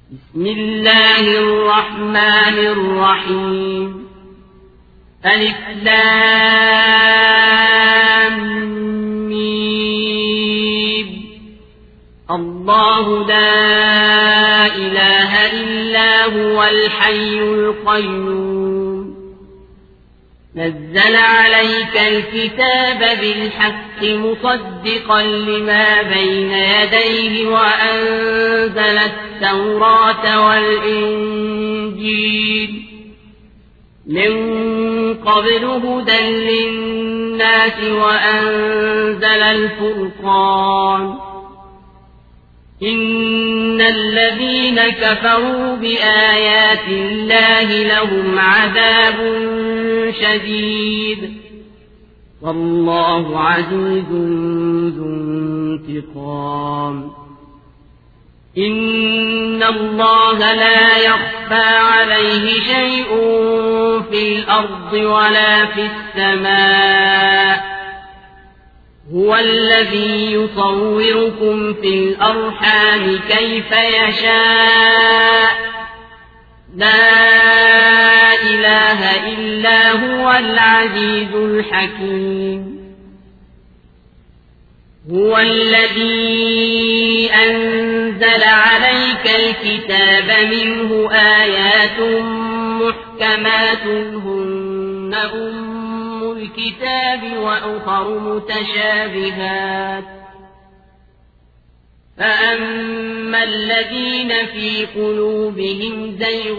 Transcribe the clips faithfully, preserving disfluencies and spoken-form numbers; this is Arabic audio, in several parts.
بسم الله الرحمن الرحيم. ألف لام ميم. الله لا إله إلا هو الحي القيوم. نزل عليك الكتاب بالحق مصدقا لما بين يديه وأنزل التوراة والإنجيل من قبل هدى للناس وأنزل الفرقان. إن الذين كفروا بآيات الله لهم عذاب شديد والله عزيز ذو انتقام. إن الله لا يخفى عليه شيء في الأرض ولا في السماء. هو الذي يصوركم في الأرحام كيف يشاء. لا إله إلا هو العزيز الحكيم. هو الذي أنزل عليك الكتاب منه آيات محكمات هن أم الكتاب وأخر متشابهات. فأما الذين في قلوبهم زيغ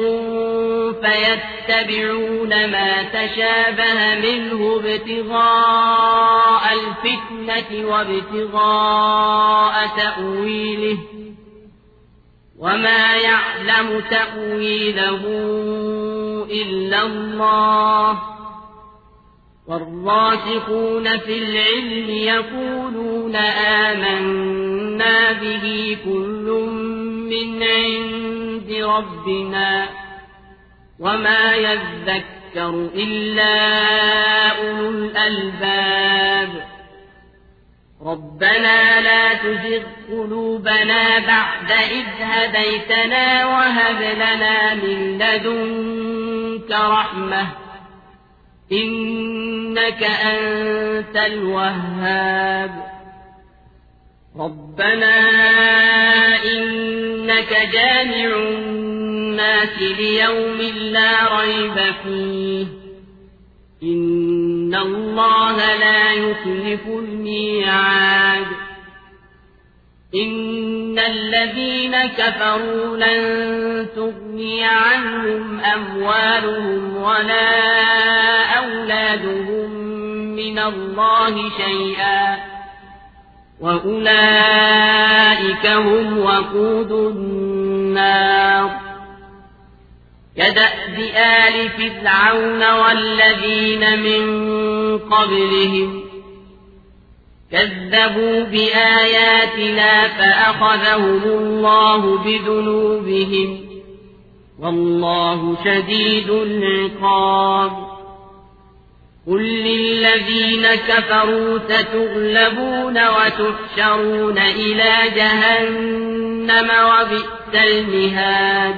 فيتبعون ما تشابه منه ابتغاء الفتنة وابتغاء تأويله وما يعلم تأويله إلا الله. والراسخون في العلم يقولون آمنا به كل من عند ربنا وما يذكر إلا أولو الألباب. ربنا لا تزغ قلوبنا بعد إذ هديتنا وهب لنا من لدنك رحمة إنك أنت الوهاب. ربنا إنك جامع الناس ليوم لا ريب فيه إن الله لا يخلف الميعاد. إن الذين كفروا لن تغني عنهم أموالهم ولا أولادهم من الله شيئا وأولئك هم وقود النار. كدأب آل فرعون والذين من قبلهم كذبوا بآياتنا فأخذهم الله بذنوبهم والله شديد العقاب. قل للذين كفروا ستغلبون وتحشرون إلى جهنم وبئس المهاد.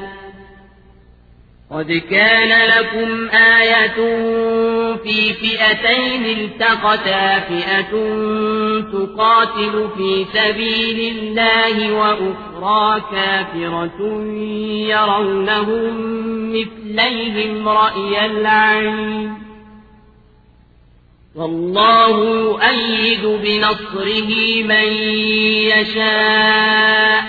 قد كان لكم آية في فئتين التقتا فئة تقاتل في سبيل الله وأخرى كافرة يرونهم مثليهم رأي العين والله يؤيد بنصره من يشاء.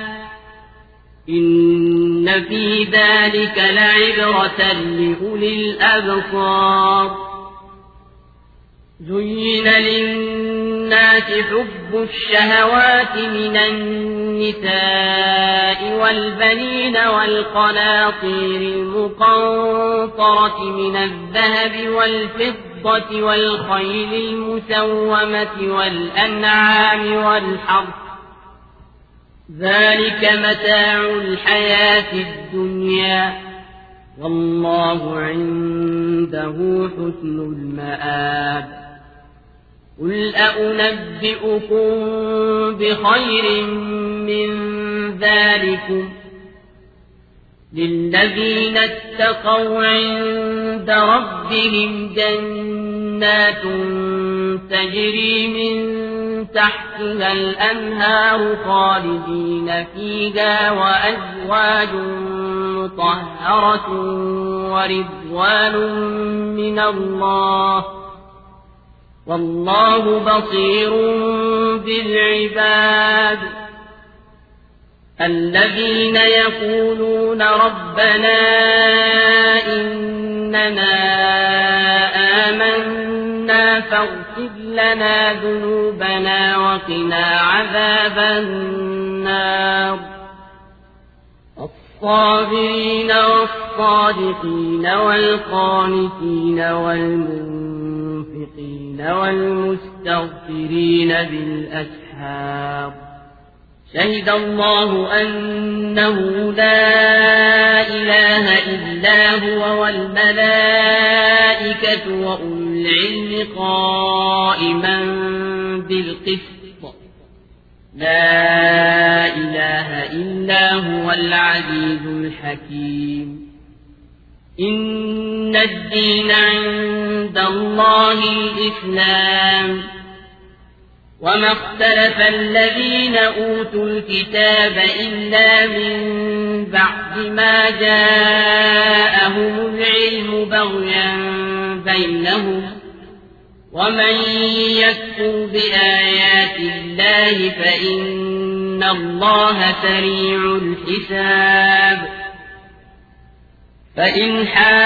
إن في ذلك لعبرة لأولي الأبصار. زين للناس حب الشهوات من النساء والبنين والقناطير المقنطرة من الذهب والفضة والخيل المسومة والأنعام والحرث ذلك متاع الحياة الدنيا والله عنده حسن المآب. قل أأنبئكم بخير من ذلكم للذين اتقوا عند ربهم جنات تجري من تحتها الأنهار خالدين فيها وأزواج مطهرة ورضوان من الله والله بصير بالعباد الذين يقولون ربنا إننا آمنا فاغفر لنا ذنوبنا وقنا عذاب النار الصابرين والصادقين والقانتين والمنفقين والمستغفرين بالأسحار شهد الله أنه لا إله إلا هو والملائكة وأولو العلم قائما بالقسط لا إله إلا هو العزيز الحكيم إن الدين عند الله الإسلام وما اختلف الذين أوتوا الكتاب إلا من بعد ما جاءهم العلم بغيا بينهم ومن يكفر بآيات الله فإن الله سريع الحساب فإن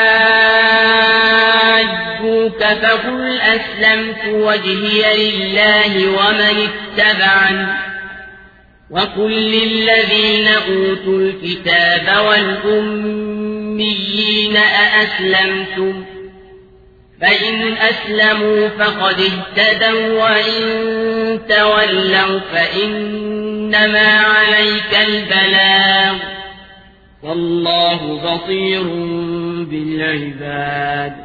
حاجوك فقل أسلمت وجهي لله ومن اتبعني وقل للذين أوتوا الكتاب والأميين أأسلمتم فإن أسلموا فقد اهتدوا وإن تولوا فإنما عليك البلاغ والله بصير بالعباد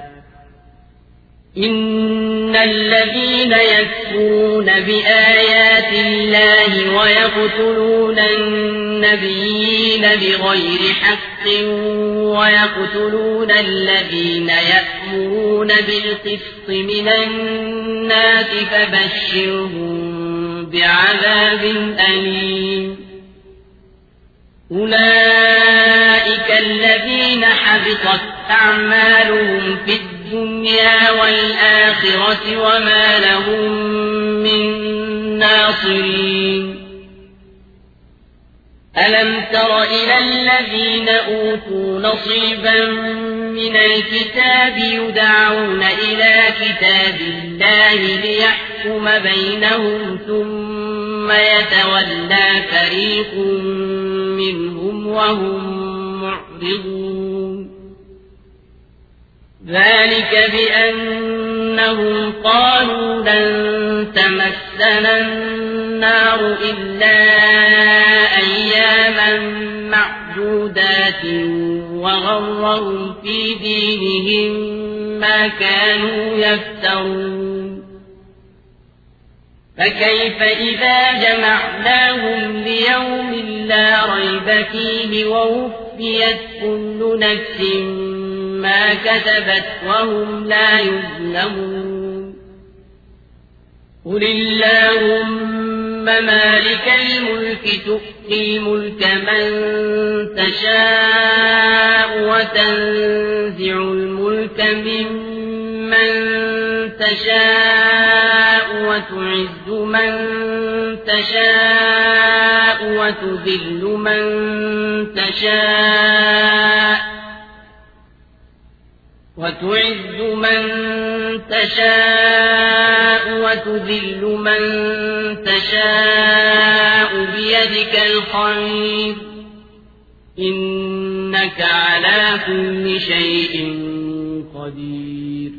إن الذين يكفرون بآيات الله ويقتلون النبيين بغير حق ويقتلون الذين يأمرون بالقسط من الناس فبشرهم بعذاب أليم أولئك الذين حبطت أعمالهم في الدنيا والآخرة وما لهم من ناصرين ألم تر إلى الذين أوتوا نصيبا من الكتاب يدعون إلى كتاب الله ليحكم بينهم ثم يتولى فريق منهم وهم معرضون ذلك بأنهم قالوا لن تمسنا النار إلا أياما معدودات وغرهم في دينهم ما كانوا يفترون فكيف إذا جمعناهم ليوم لا ريب فيه ووفيت كل نفس ما كتبت وهم لا يظلمون قل اللهم مالك الملك تؤتي الملك من تشاء وتنزع الملك ممن تشاء وتعز من تشاء وتذل من تشاء وتعز من تشاء وتذل من تشاء بيدك الخير إنك على كل شيء قدير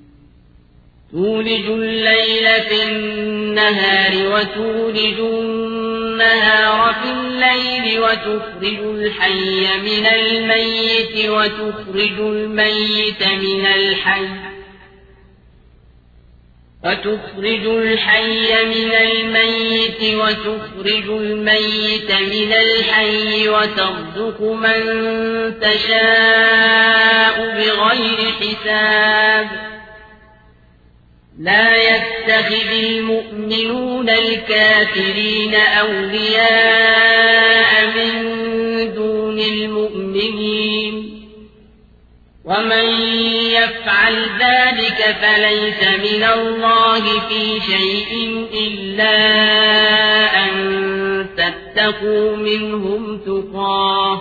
تولج الليل في النهار وتولج النهار في الليل وتخرج الحي من الميت وتخرج الميت من الحي وتخرج الحي من الميت وتخرج الميت من الحي وترزق من تشاء بغير حساب لا يتخذ المؤمنون الكافرين أولياء من دون المؤمنين ومن يفعل ذلك فليس من الله في شيء إلا أن تتقوا منهم تقاه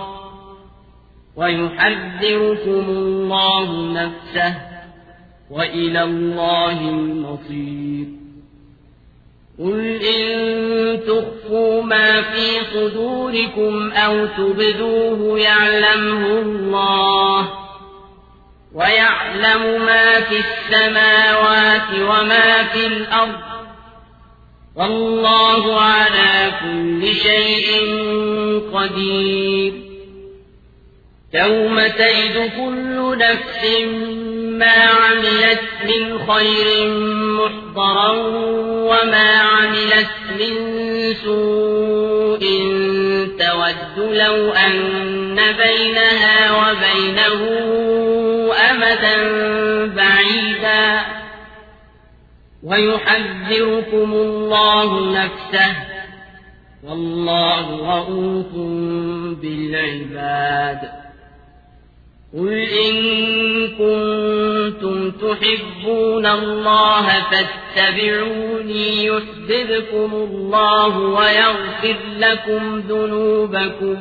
ويحذركم الله نفسه وإلى الله المصير قل إن تخفوا ما في صدوركم أو تبدوه يعلمه الله ويعلم ما في السماوات وما في الأرض والله على كل شيء قدير يوم تجد كل نفس ما عملت من خير محضرا وما عملت من سوء تود لو أن بينها وبينه أمدا بعيدا ويحذركم الله نفسه والله رءوف بالعباد قل إن كنتم تحبون الله فاتبعوني يحببكم الله ويغفر لكم ذنوبكم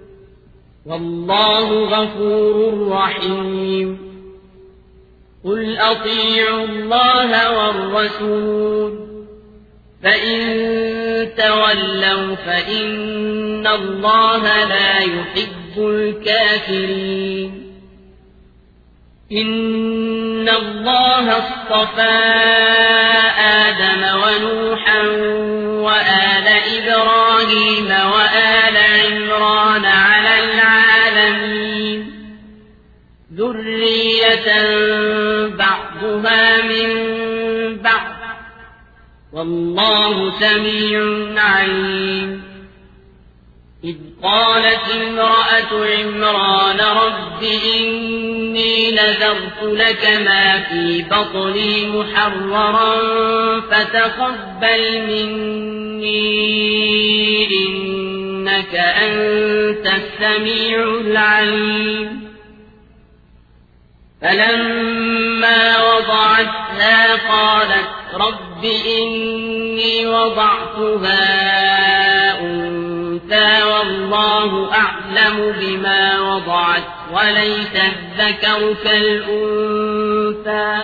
والله غفور رحيم قل أطيعوا الله والرسول فإن تولوا فإن الله لا يحب الكافرين إن الله اصطفى آدم ونوحا وآل إبراهيم وآل عمران على العالمين ذرية بعضها من بعض والله سميع عليم إذ قالت امرأة عمران رب إني نذرت لك ما في بطني محررا فتقبل مني إنك أنت السميع العليم فلما وضعتها قالت رب إني وضعتها أنثى والله أعلم بما وضعت وليس الذكر كالأنثى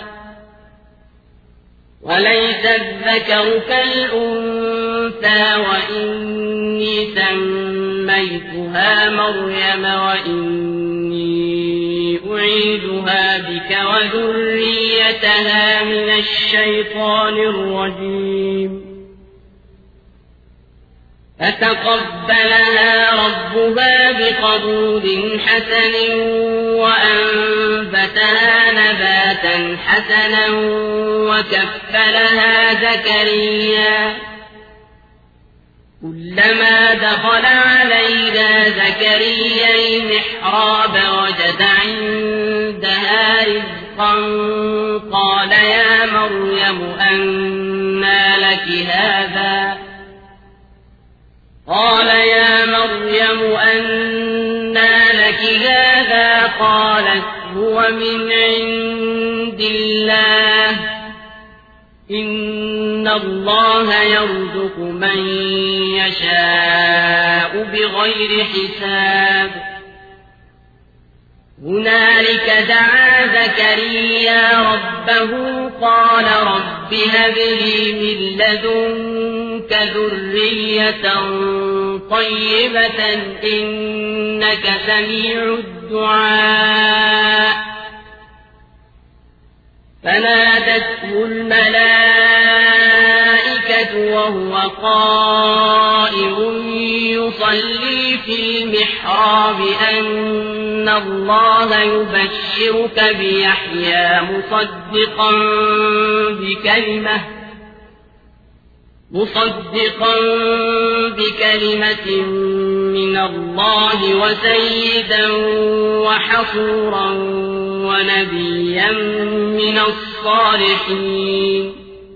وليس الذكر كالأنثى وإني سميتها مريم وإني أعيذها بك وذريتها من الشيطان الرجيم فتقبلها ربها بقبول حسن وأنبتها نباتا حسنا وكفلها زكريا كلما دخل علينا زكريا المحراب وجد عندها رزقا قال يا مريم أنى لك هذا قال يا مريم أنى لك هذا قالت هو من عند الله إن الله يرزق من يشاء بغير حساب هنالك دعا زكريا ربه قال رب هب لي من لدنك ذرية طيبة إنك سميع الدعاء فنادته الملائكة الملائكة وهو قائم يصلي في المحراب أن الله يبشرك بيحيى مصدقا بكلمة مصدقا بكلمة من الله وسيدا وحصورا ونبيا من الصالحين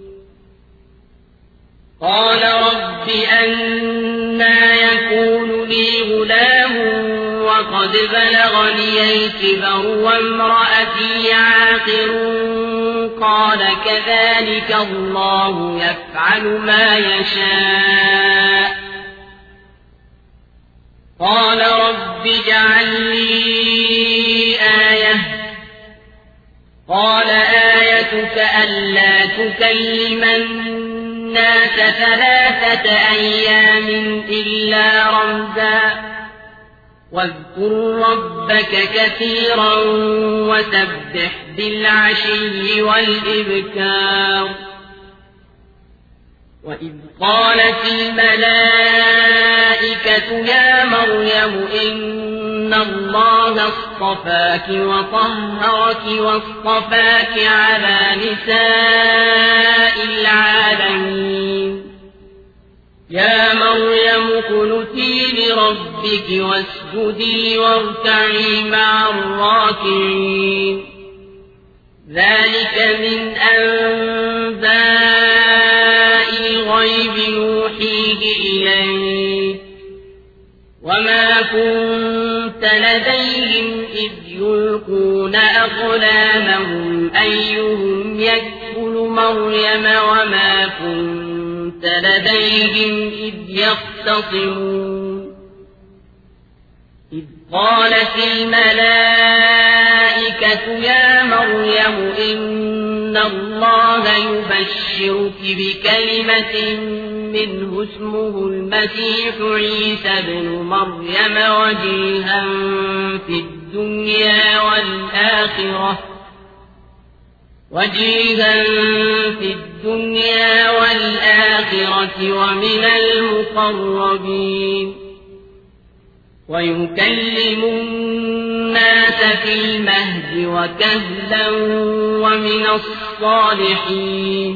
قال رب أنى يكون لي غلام وقد بلغني الكبر وامرأتي عاقر قال كذلك الله يفعل ما يشاء قال رب اجعل لي آية قال آيتك ألا تكلم الناس ثلاثة أيام إلا رمزا واذكر ربك كثيرا وسبح بالعشي والإبكار وإذ قالت الملائكة يا مريم إن الله اصطفاك وطهرك واصطفاك على نساء العالمين يا مريم اقنتي لربك واسجدي واركعي مع الراكعين ذلك من أنباء الغيب نوحيه إليك وما كنت لديهم إذ يلقون أقلامهم أيهم يكفل مريم وما كنت لديهم إذ يختصمون إذ قالت الملائكة يا مريم إن الله يبشرك بكلمة منه اسمه المسيح عيسى بن مريم وجيها في الدنيا والآخرة وجيها في الدنيا والآخرة ومن المقربين ويكلم الناس في المهد وكهلا ومن الصالحين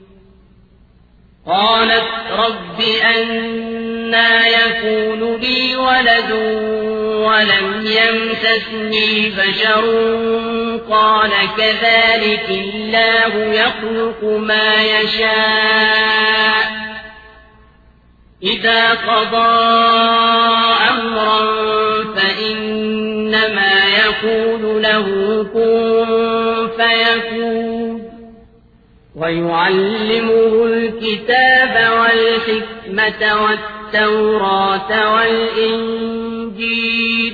قالت رب أنى يكون لي ولد ولم يمسسني بشر قال كذلك الله يخلق ما يشاء إذا قضى أمرا فإنما يقول له كن فيكون ويعلمه الكتاب والحكمة والتوراة والإنجيل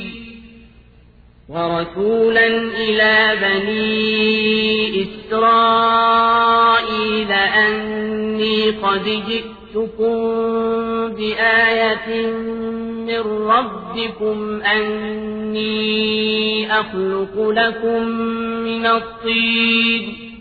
ورسولا إلى بني إسرائيل أني قد جئتكم بآية من ربكم أني أخلق لكم من الطين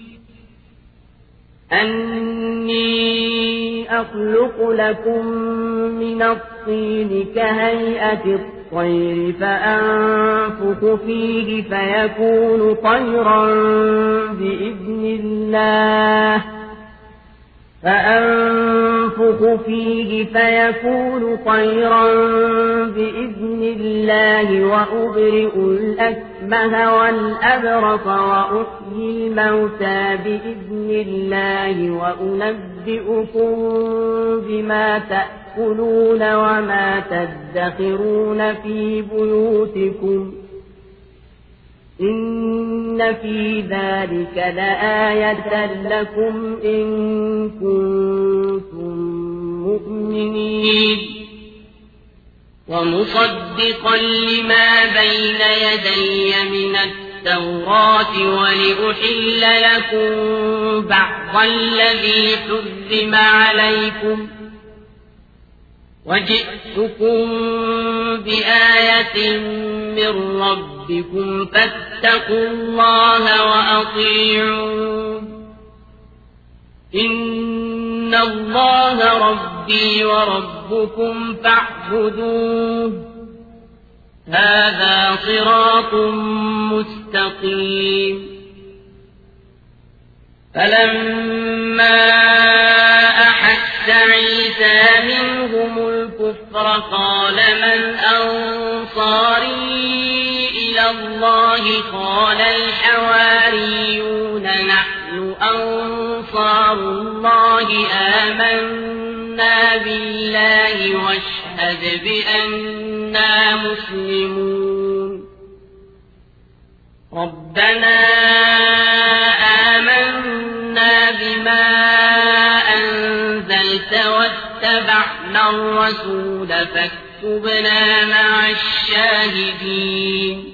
أني أخلق لكم من الطين كهيئة الطير فأنفخ فيه فيكون طيرا بإذن الله فأنفخ فيه فيكون طيرا بإذن الله وأبرئ الأكمه والأبرص وأحيي الموتى بإذن الله وأنبئكم بما تأكلون وما تدخرون في بيوتكم إن في ذلك لآية لكم إن كنتم مؤمنين ومصدقا لما بين يدي من التوراة ولأحل لكم بعض الذي حرم عليكم وجئتكم بآية من ربكم فاتقوا الله وأطيعون إن إن الله ربي وربكم فاعبدوه هذا صراط مستقيم فلما أحس عيسى منهم الكفر قال من أنصاري إلى الله قال الحواريون نحن أنصار الله آمنا بالله واشهد بأننا مسلمون ربنا آمنا بما أنزلت واتبعنا الرسول فاكتبنا مع الشاهدين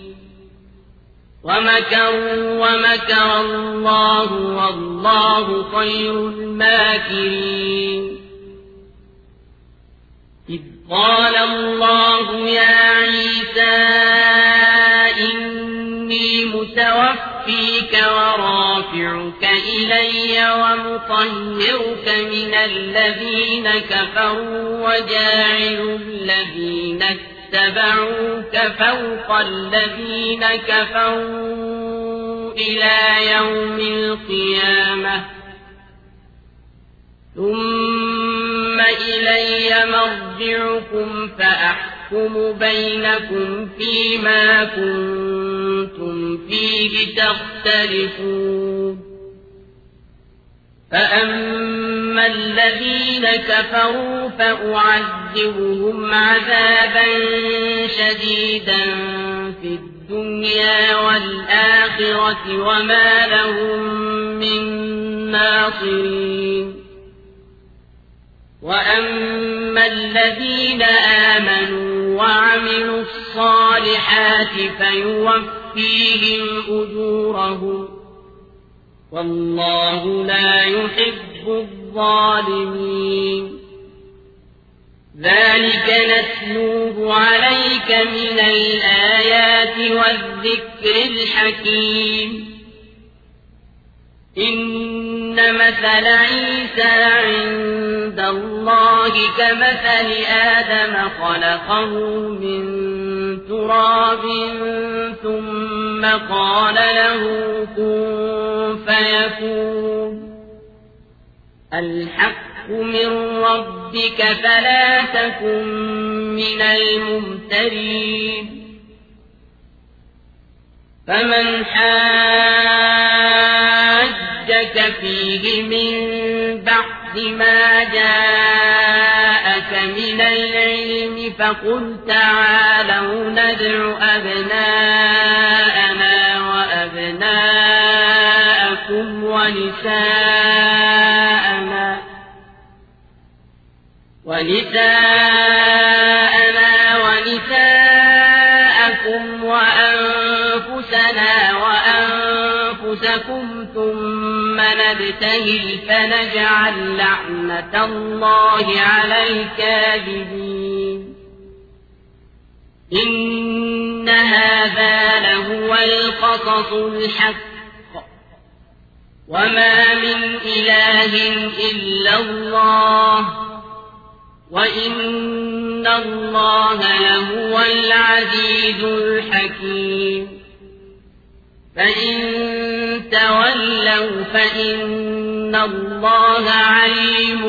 ومكروا ومكر الله والله خير الماكرين إذ قال الله يا عيسى إني متوفيك ورافعك إلي ومطهرك من الذين كفروا وجاعل الذين اتبعوك فوق الذين كفروا إلى يوم القيامة ثم إلي مرجعكم فأحكم بينكم فيما كنتم فيه تختلفون فأما الذين كفروا فأعذبهم عذابا شديدا في الدنيا والآخرة وما لهم من ناصرين وأما الذين آمنوا وعملوا الصالحات فيوفيهم أجورهم والله لا يحب الظالمين ذلك نتلوه عليك من الآيات والذكر الحكيم إن مثل عيسى عند الله كمثل آدم خلقه من تراب ثم قال له كن فيكون الحق من ربك فلا تكن من الممترين فمن حاجك فيه من بعد ما جاءك من العلم فقل تعالوا ندع أبناءنا وأبناءكم ونساءنا ونساءنا ونساءكم وأنفسنا وأنفسكم ثم نبتهل فنجعل لعنة الله على الكاذبين إن هذا لهو القصص الحق وما من إله إلا الله وإن الله لهو العزيز الحكيم فإن تولوا فإن الله عليم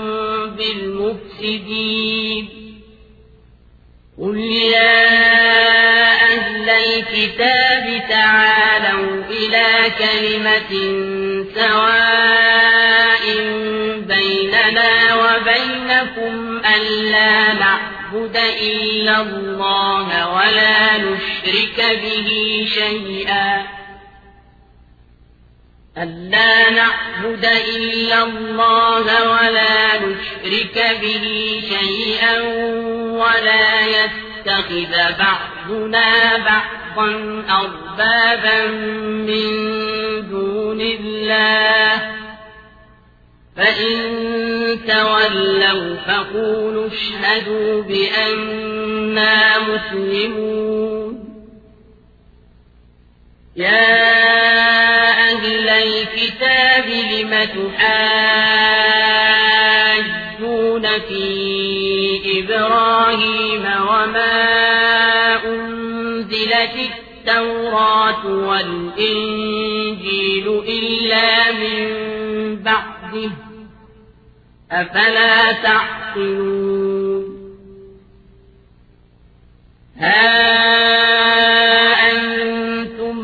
بالمفسدين قل يا أهل الكتاب تعالوا إلى كلمة سواء بيننا وبينكم ألا نعبد إلا الله ولا نشرك به شيئا ألا نعبد إلا الله ولا نشرك به شيئا ولا يتخذ بعضنا بعضا أربابا من دون الله فإن تولوا فقولوا اشهدوا بأننا مسلمون يا أهل الكتاب لم تحاجون في إبراهيم وما أنزلت التوراة والإنجيل إلا من بعده أفلا تعقلون ها أنتم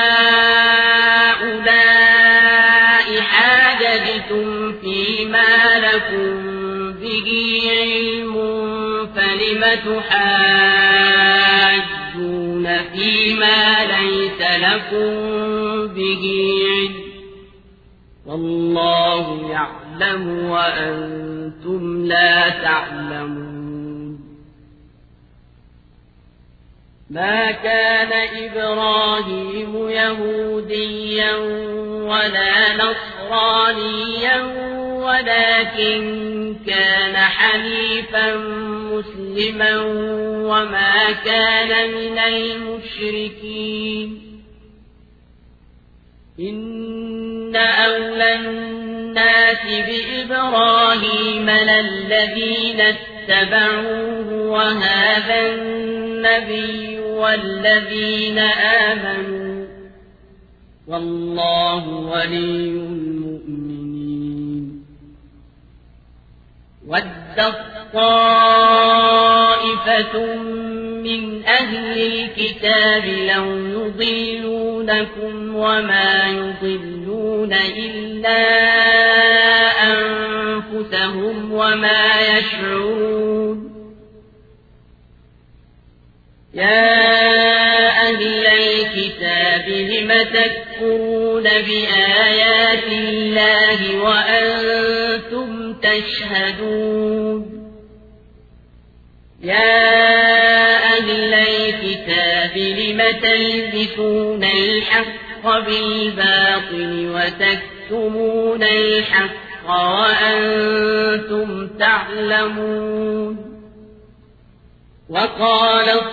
هؤلاء حاججتم فيما لكم به علم فلم تحاجون فيما ليس لكم به علم والله يعلم وأنتم لا تعلمون ما كان إبراهيم يهوديا ولا نصرانيا ولكن كان حنيفا مسلما وما كان من المشركين إن أولى الناس بإبراهيم للذين اتبعوه وهذا النبي والذين آمنوا والله ولي المؤمنين ودت طائفة من أهل الكتاب لو يضلونكم وما يضلون إلا أنفسهم وما يشعرون يا أهل الكتاب لم تكفرون بآيات الله وأنتم تشهدون يا أهل الكتاب لم تلبسون الحق بالباطل وتكتمون الحق وأنتم تعلمون وقالت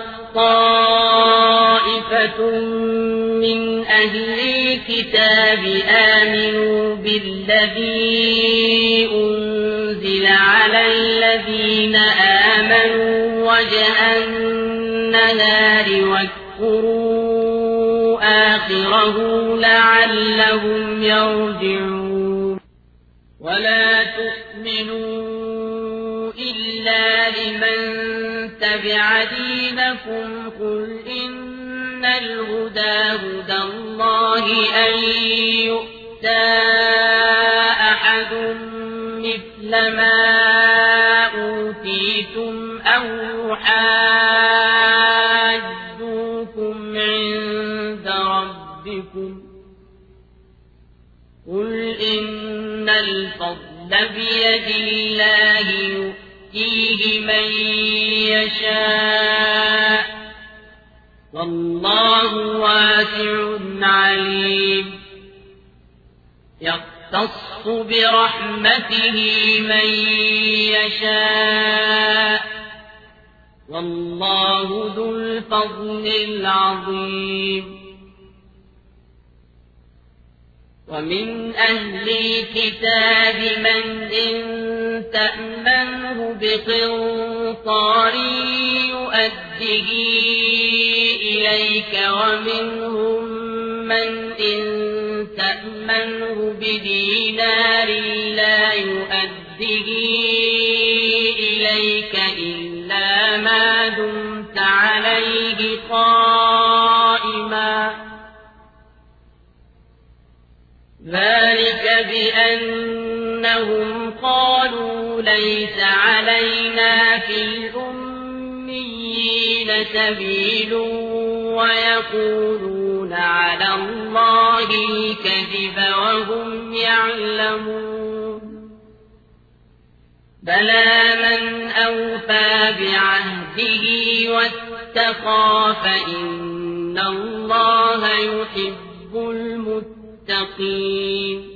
طائفة من أهل الكتاب آمنوا بالذي أنزل على الذين آمنوا وجه النهار واكفروا آخره لعلهم يرجعون ولا تؤمنوا إلا لمن تبع دينكم قل إن الهدى هدى الله أن يؤتى أحد مثل ما أوتيتم أو يحاجوكم عند ربكم قل إن الفضل بيد الله يؤتيه من يشاء والله واسع عليم يختص برحمته من يشاء والله ذو الفضل العظيم ومن أهل الكتاب من إن تأمنه بقنطار يؤده إليك ومنهم من إن تأمنه بدينار لا يؤده إليك إلا ما دمت عليه قائما ذلك بأنهم قالوا ليس علينا في الأميين سبيل ويقولون على الله الكذب وهم يعلمون بلى من أوفى بعهده واتقى فإن الله يحب المتقين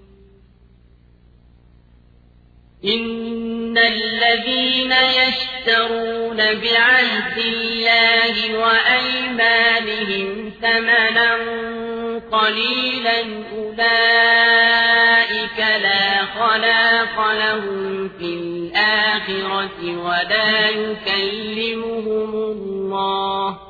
إن الذين يشترون بعهد الله وأيمانهم ثمنا قليلا أولئك لا خلاق لهم في الآخرة الآخرة ولا يكلمهم الله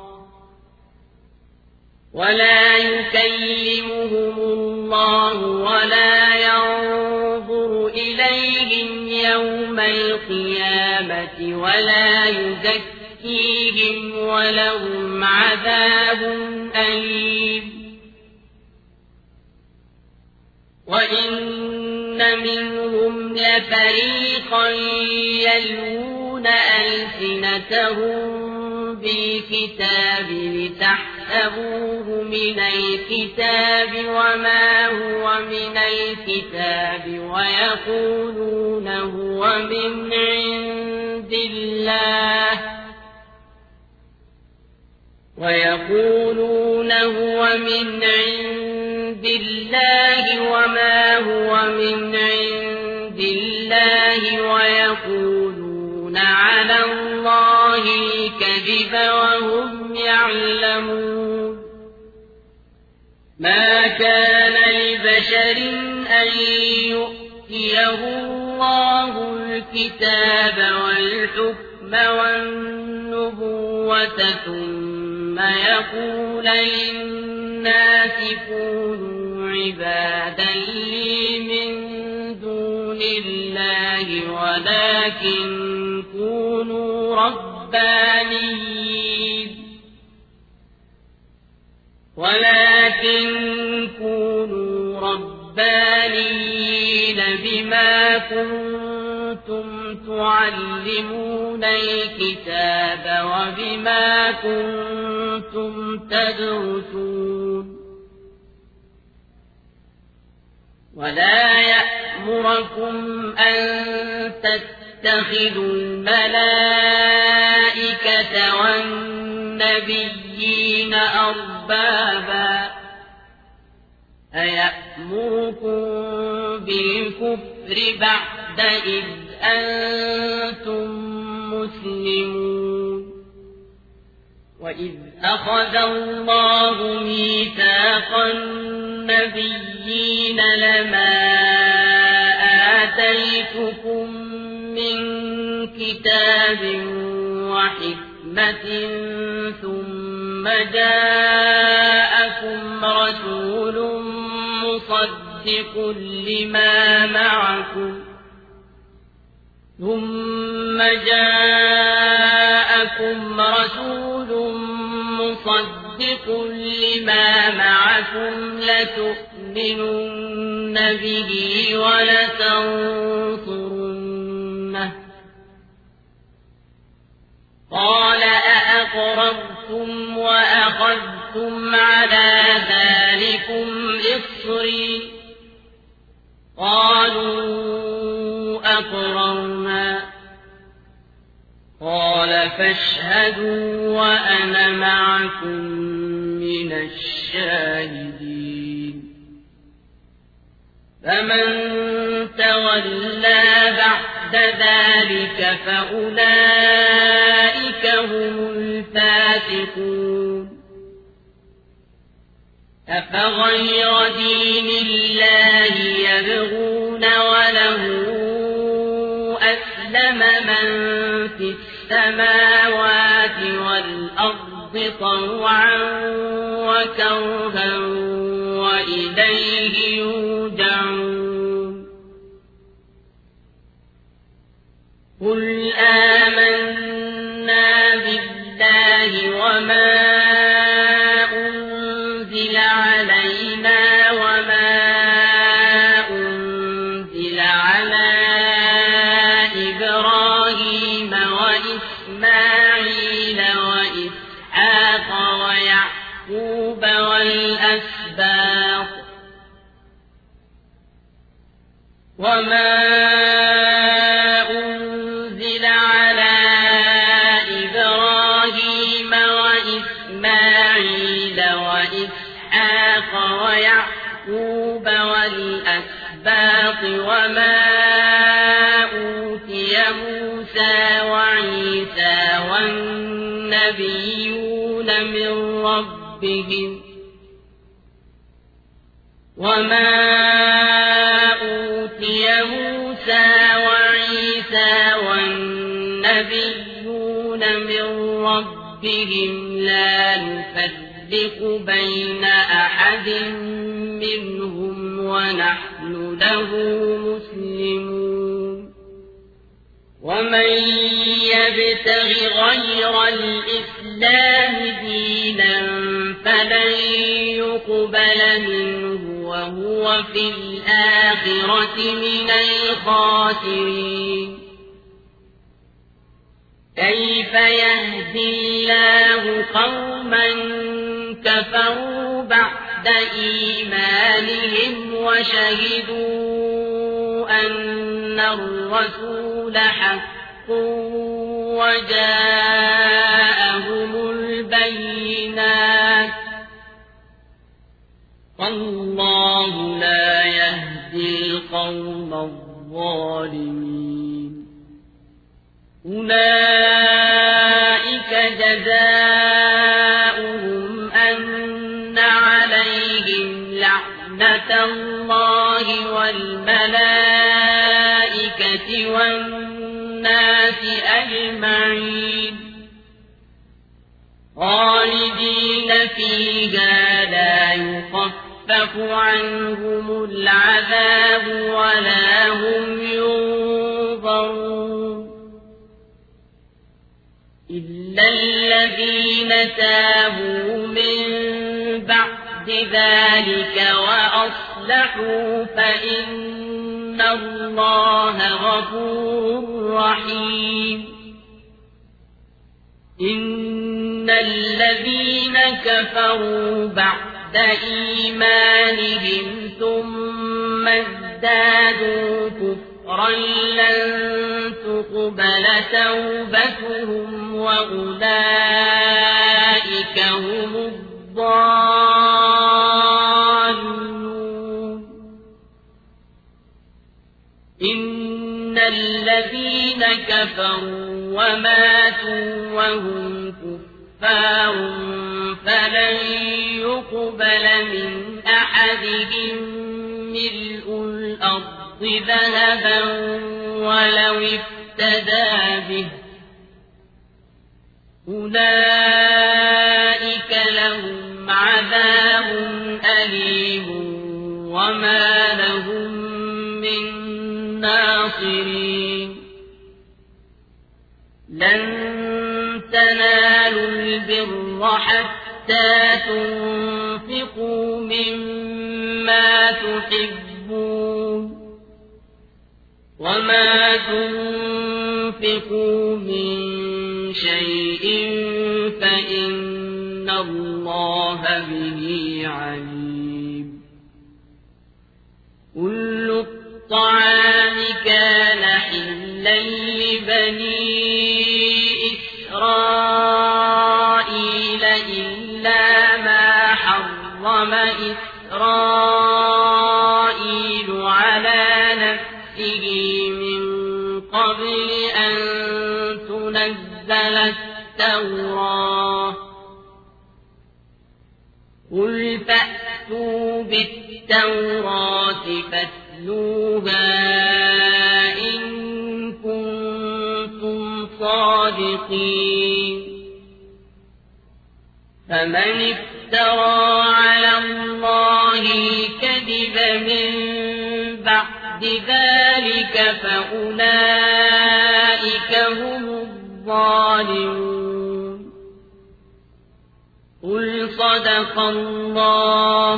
ولا يكلمهم الله ولا ينظر إليهم يوم القيامة ولا يزكيهم ولهم عذاب أليم وإن منهم لفريقا يلوون ألسنتهم بالكتاب لتحسبوه من الكتاب وما هو من الكتاب ويقولون هو من عند الله ويقولون هو من عند الله وما هو من عند الله ويقولون على الله الكذب وهم يعلمون ما كان لبشر أن يؤتيه الله الكتاب والحكم والنبوة ثم يقول للناس كونوا عبادا لي من دون الله ولكن كونوا ربانيين ولكن كونوا ربانيين بما كنتم تعلمون الكتاب وبما كنتم تدرسون ولا يأمركم أن تتخذوا الملائكة والنبيين أربابا أيأمركم بالكفر بعد إذ أنتم مسلمون وإذ أخذ الله ميثاق النبيين لما آتيتكم من كتاب وحكمة ثم جاءكم رسول مصدق لما معكم ثم جاءكم رسول مصدق لما معكم لتؤمنن به ولتنصرنه قال أأقررتم وأخذتم على ذلكم إصري قالوا أقررنا قال فاشهدوا وأنا معكم من الشاهدين فمن تولى بعد ذلك فأولئك هم الفاسقون أفغير دين الله يبغون وله أسلم من في السماوات والأرض طوعا وكرها وإليه يرجعون قل آمنا بالله وما أنزل علينا وما أنزل على إبراهيم وإسماعيل وإسحاق ويعقوب والأسباط وما أنزل على إبراهيم وإسماعيل وإسحاق ويعقوب والأسباط وما أوتي موسى وعيسى والنبيون من ربهم وما أوتي موسى وعيسى والنبيون ربهم لا نفرق بين أحد منهم ونحن له مسلمون ومن يبتغ غير الإسلام دينا فلن يقبل منه وهو في الآخرة من الخاسرين كيف يهدي الله قوما كفروا بعد إيمانهم وشهدوا أن الرسول حق وجاءهم البينات والله لا يهدي القوم الظالمين أولئك جزاؤهم أن عليهم لعنة الله والملائكة والناس أجمعين خالدين فيها لا يخفف عنهم العذاب ولا هم ينظرون إلا الذين تابوا من بعد ذلك وأصلحوا فإن الله غفور رحيم إن الذين كفروا بعد إيمانهم ثم ازدادوا كفرا لن تقبل توبتهم وأولئك هم الضالون إن الذين كفروا وماتوا وهم كفار فلن يقبل من أحدهم ملء الأرض ذهبا ولو افتدى به أولئك لهم عذاب أليم وما لهم من ناصرين لن تنالوا البر حتى تنفقوا مما تحبون وما تنفقوا من شيء فإن الله به عليم كل الطعام كان حلا لبني إسرائيل إلا ما حرم إسرائيل على نفسه من قبل أن تنزل التوراة قل فأتوا بالتوراة فاتلوها إن كنتم صادقين فمن افترى على الله الكذب من بعد ذلك فأولئك هم الظالمون قل صدق الله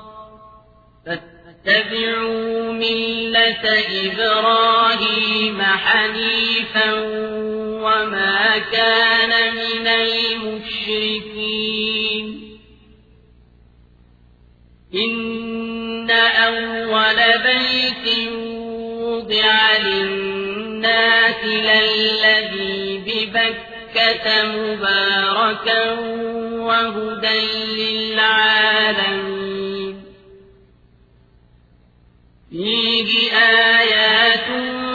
فاتبعوا ملة إبراهيم حنيفا وما كان من المشركين إن أول بيت وضع للناس للذي ببكة مباركا وهدى للعالمين فيه آيات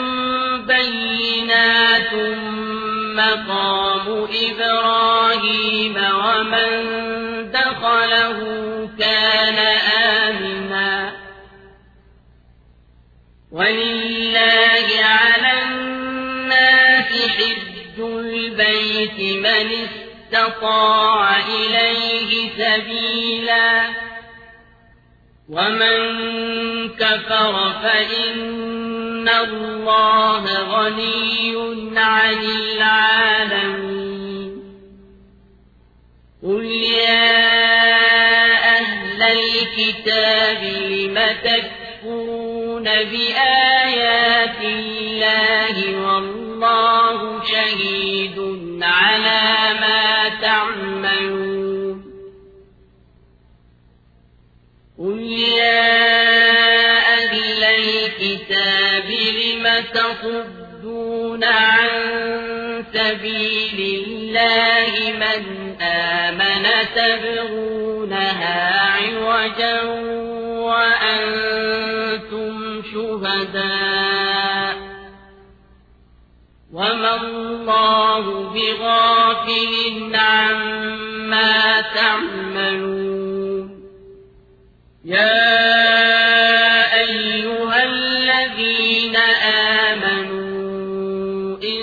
بينات مقام إبراهيم ومن دخله كان آمنا ولله على الناس حج البيت من استطاع إليه سبيلا ومن كفر فإن الله غني عن العالمين قل يا أهل الكتاب لم تكفرون بآيات الله والله شهيد على ما تعملون قل يا أهل الكتاب لم تصدون عن سبيل الله من آمن تبغونها عوجا وأنتم شهداء وما الله بغافل عما تعملون يا أيها الذين آمنوا إن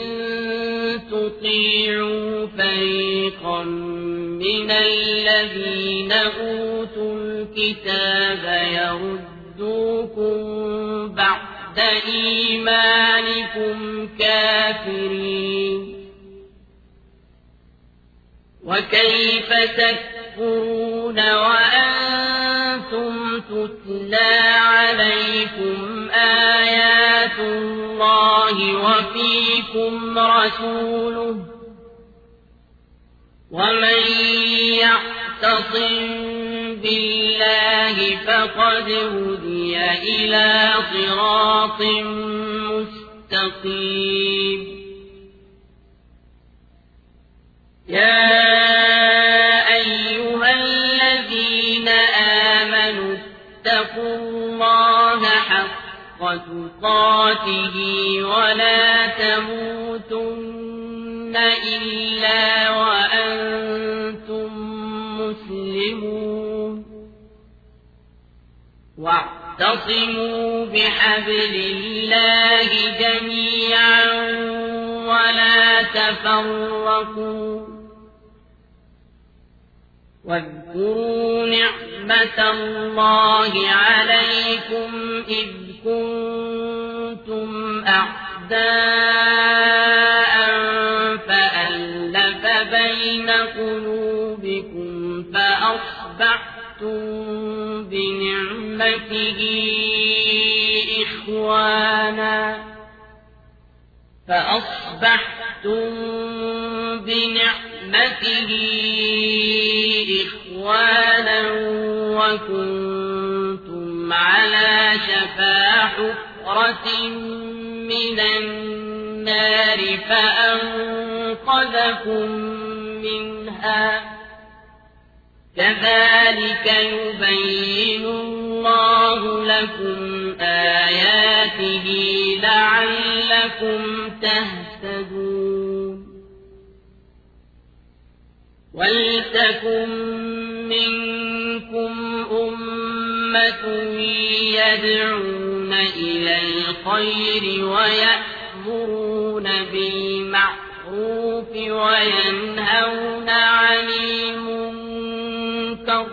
تطيعوا فريقا من الذين أوتوا الكتاب يردوكم بعد إيمانكم كافرين وكيف تكفرون وأنتم تتلى عليكم آيات الله وفيكم رسوله ومن يعتصم بالله فقد هدي إلى صراط مستقيم يا أيها الذين آمنوا اتقوا الله حق تقاته ولا تموتن إلا وأنتم مسلمون واعتصموا بحبل الله جميعا ولا تفرقوا واذكروا نعمة الله عليكم إذ كنتم أعداء فألف بين قلوبكم فأصبحتم بنعمته إخوانا فأصبحتم بنعمته إخوانا وكنتم على شفا حفرة من النار فأنقذكم منها كذلك يبين الله لكم آياته لعلكم تهتدون ولتكن منكم أمة يدعون إلى الخير ويأمرون بالمعروف وينهون عن المنكر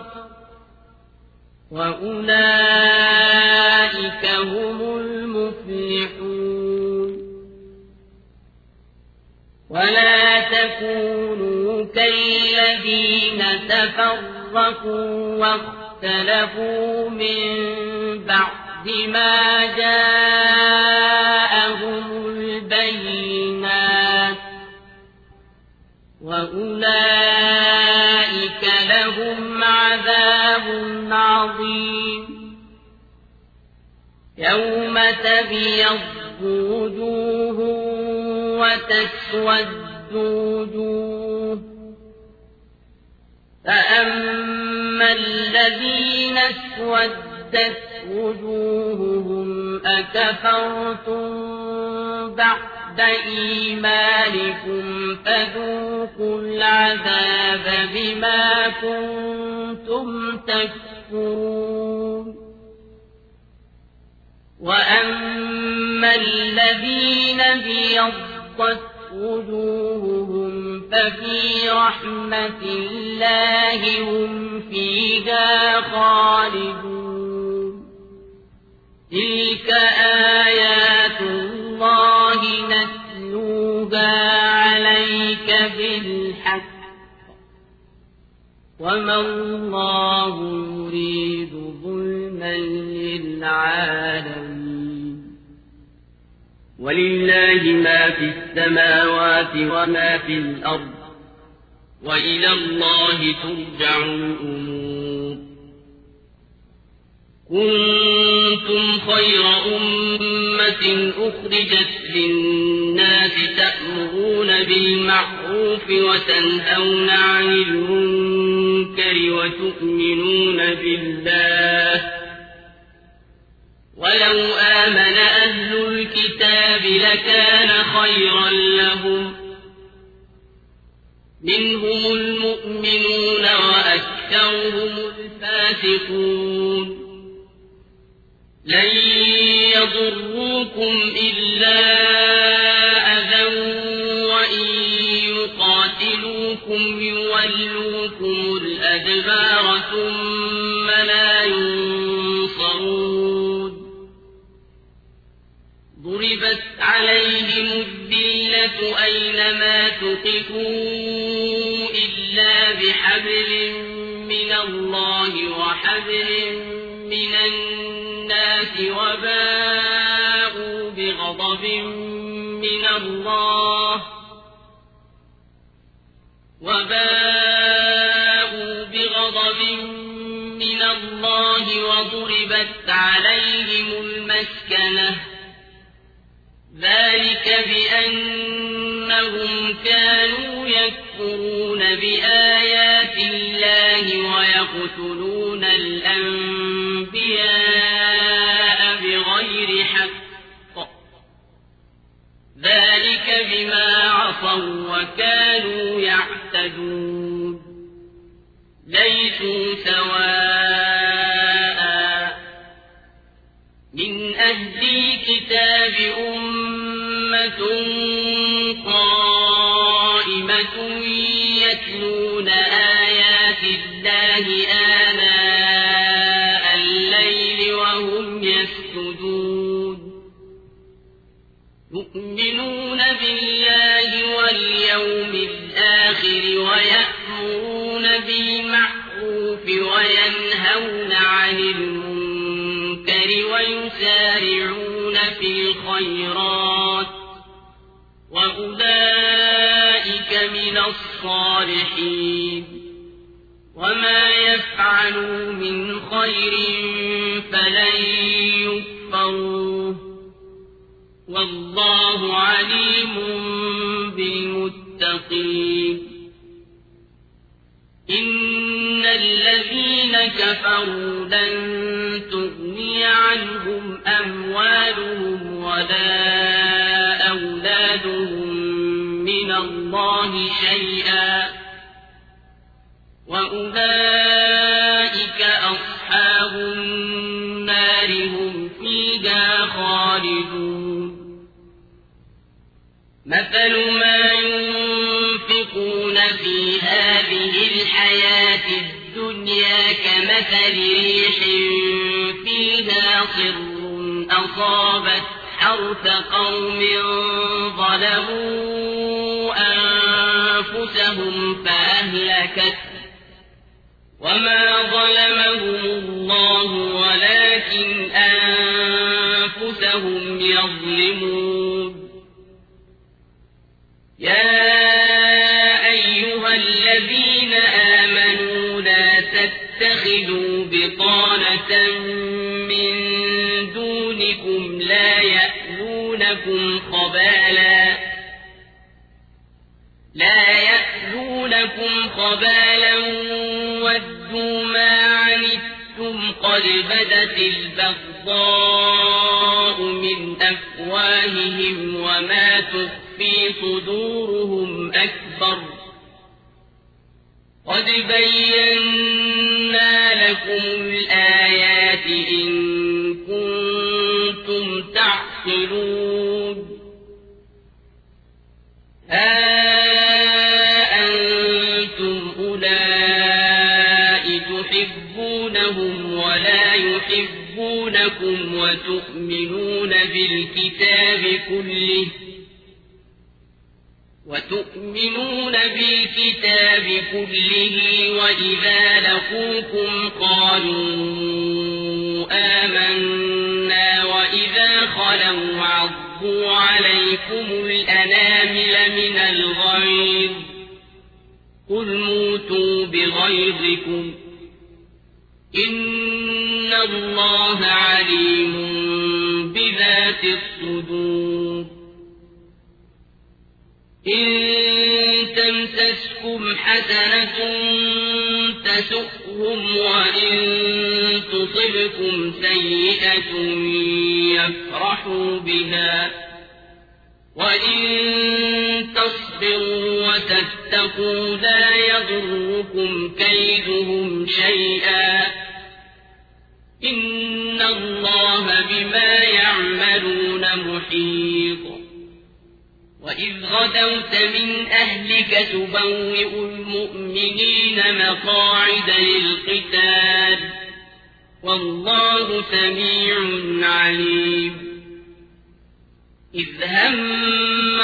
وأولئك هم المفلحون ولا تكونوا كالذين تفرقوا واختلفوا من بعد ما جاءهم البينات وأولئك لهم عذاب عظيم يوم تبيض وجوه وتسود وجوه فأما الذين اسودت وجوههم أكفرتم بعد إيمانكم فذوقوا العذاب بما كنتم تكفرون وأما الذين ابيضت وجوههم ففي رحمة الله هم فيها خالدون تلك آيات الله نتلوها عليك بالحق وما الله يريد ظلما للعالمين ولله ما في السماوات وما في الأرض وإلى الله ترجع الأمور كنتم خير أمة أخرجت للناس تأمرون بالمعروف وتنهون عن المنكر وتؤمنون بالله ولو آمن أهل الكتاب لكان خيرا لهم منهم المؤمنون وأكثرهم الفاسقون لن يضروكم إلا أذى وإن يقاتلوكم يولوكم الأدبار ثم لا ينصرون ضربت عليهم الذلة أينما تقفوا إلا بحبل من الله وحبل من الناس وباءوا بغضب من الله وباءوا بغضب من الله وضربت عليهم المسكنة ذلك بأنهم كانوا يكفرون بآيات الله ويقتلون الأنبياء بغير حق ذلك بما عصوا وكانوا يعتدون ليسوا سواء من أهل الكتاب أمة قائمة يتلون آيات الله آناء الليل وهم يسجدون يؤمنون بالله واليوم الآخر ويأمرون بالمعروف وينهون عن المنكر ويسارعون في الخيرات وأولئك من الصالحين وما يفعلوا من خير فلن يكفروه والله عليم بالمتقين إن الذين كفروا لن تغني عنهم أموالهم ولا أولادهم من الله شيئا وأولئك أصحاب النار هم فيها خالدون مثل ما ينفقون في هذه الحياة الدنيا كمثل ريح فيها صر أصابت حرث قوم ظلموا أنفسهم فأهلكت وما ظلمهم الله ولكن أنفسهم يظلمون يا أيها الذين آمنوا لا تتخذوا بطانة من دونكم لا يألونكم خبالا لا يألونكم خبالا ودوا ما عنتم قد بدت البغضاء من أفواههم وما تخفي صدورهم أكبر قد بينا لكم الآيات إن كنتم تعقلون ها تحبونهم ولا يحبونكم وتؤمنون بالكتاب كله وتؤمنون بالكتاب كله وإذا لقوكم قالوا آمنا وإذا خلوا عضوا عليكم الأنامل من الغيظ قل موتوا بغيظكم إن الله عليم بذات الصدور إن تمسسكم حسنة تسؤهم وإن تصبكم سيئة يفرحوا بها وإن تصبروا وتتقوا لا يضركم كيدهم شيئا إن الله بما يعملون محيط وإذ غدوت من أهلك تبوئ المؤمنين مقاعد للقتال والله سميع عليم إذ هم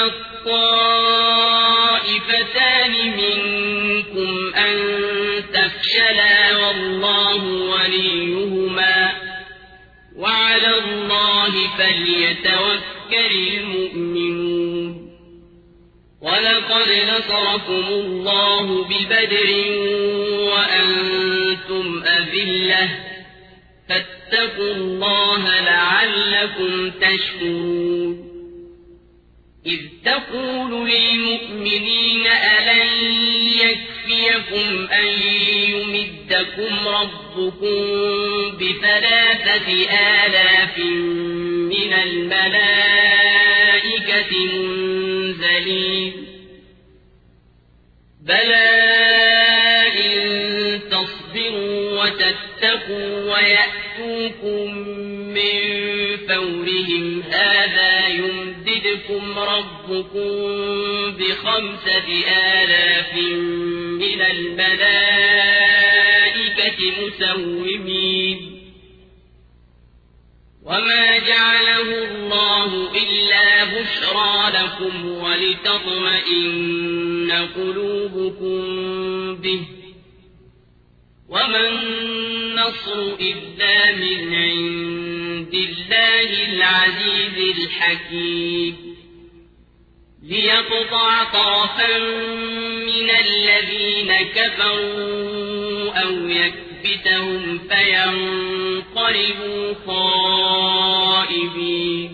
الطائفتان منكم أن تفشلا والله وليهما وعلى الله فليتوكل المؤمنون ولقد نصركم الله ببدر وأنتم أذلة فاتقوا الله لعلكم تشكرون إذ تقول للمؤمنين ألن يكفيكم أن يمدكم ربكم بثلاثة آلاف من الملائكة منزلين بلى إن تصبروا وتتقوا ويأتوكم من فورهم هذا يمددكم ربكم بخمسة آلاف من الملائكة مسومين وما جعله الله إلا بشرى لكم ولتطمئن قلوبكم به وما النصر إلا من عند الله العزيز الحكيم ليقطع طرفا من الذين كفروا أو يكبتهم فينقلبوا خائبين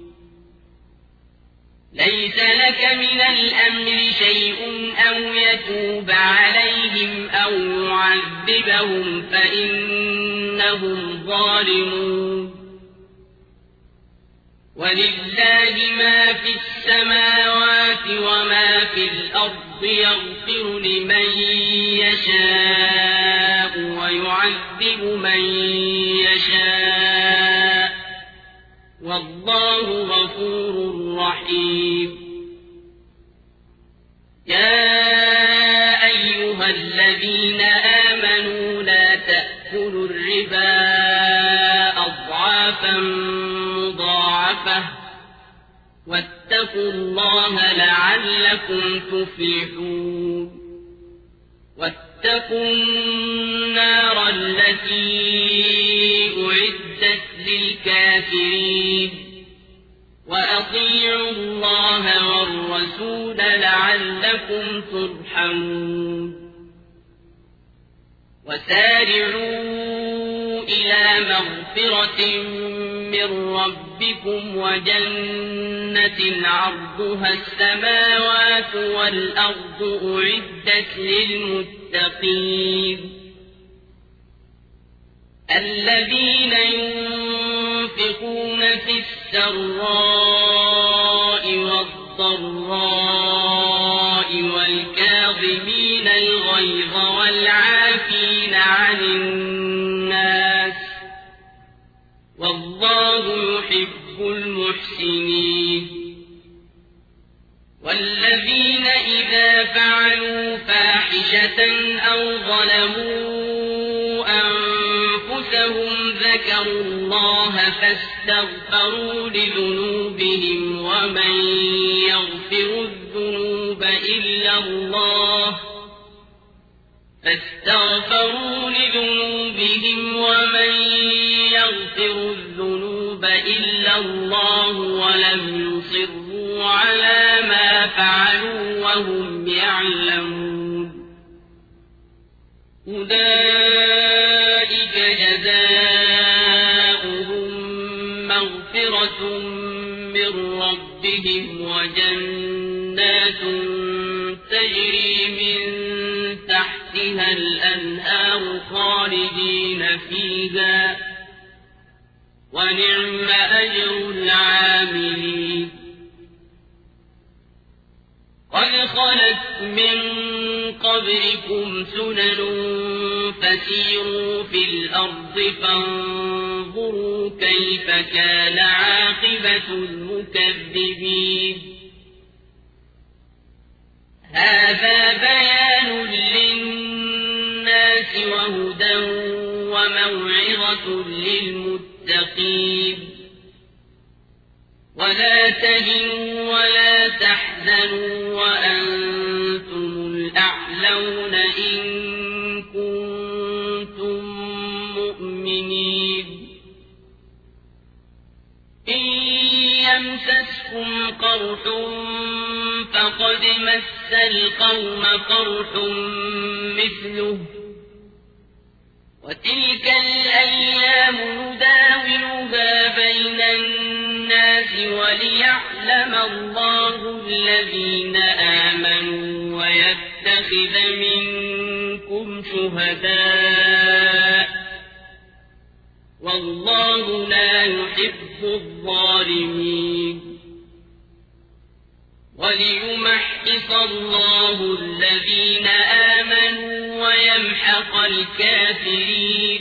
ليس لك من الأمر شيء أو يتوب عليهم أو يعذبهم فإنهم ظالمون ولله ما في السماوات وما في الأرض يغفر لمن يشاء ويعذب من يشاء والله غفور رحيم يا أيها الذين آمنوا لا تأكلوا الربا أضعافا مضاعفة واتقوا الله لعلكم تفلحون واتقوا النار التي أعدت للكافرين وأطيعوا الله والرسول لعلكم ترحمون وسارعوا إلى مغفرة من ربكم وجنة عرضها السماوات والأرض أعدت للمتقين الذين ينفقون في السراء والضراء والكاظمين الغيظ والعافين عن الناس والله يحب المحسنين والذين إذا فعلوا فاحشة أو ظلموا أنفسهم ذكروا الله فاستغفروا لذنوبهم ومن يغفر الذنوب إلا الله فاستغفروا لذنوبهم ومن يغفر الذنوب إلا الله ولم يصروا على ما فعلوا وهم يعلمون أولئك جزاؤهم مغفرة من ربهم وجنات تجري من تحتها الأنهار خالدين فيها ونعم أجر العاملين قد خلت من قبلكم سنن فسيروا في الأرض فانظروا كيف كان عاقبة المكذبين هذا بيان للناس وهدى وموعظة للمتقين ولا تهنوا ولا تحزنوا وأنتم الأعلون إن كنتم مؤمنين إن يمسسكم قرح فقد مس القوم قرح مثله وتلك الأيام نداولها بين الناس وليعلم الله الذين آمنوا ويتخذ منكم شهداء والله لا يحب الظالمين وليمحص الله الذين آمنوا ويمحق الكافرين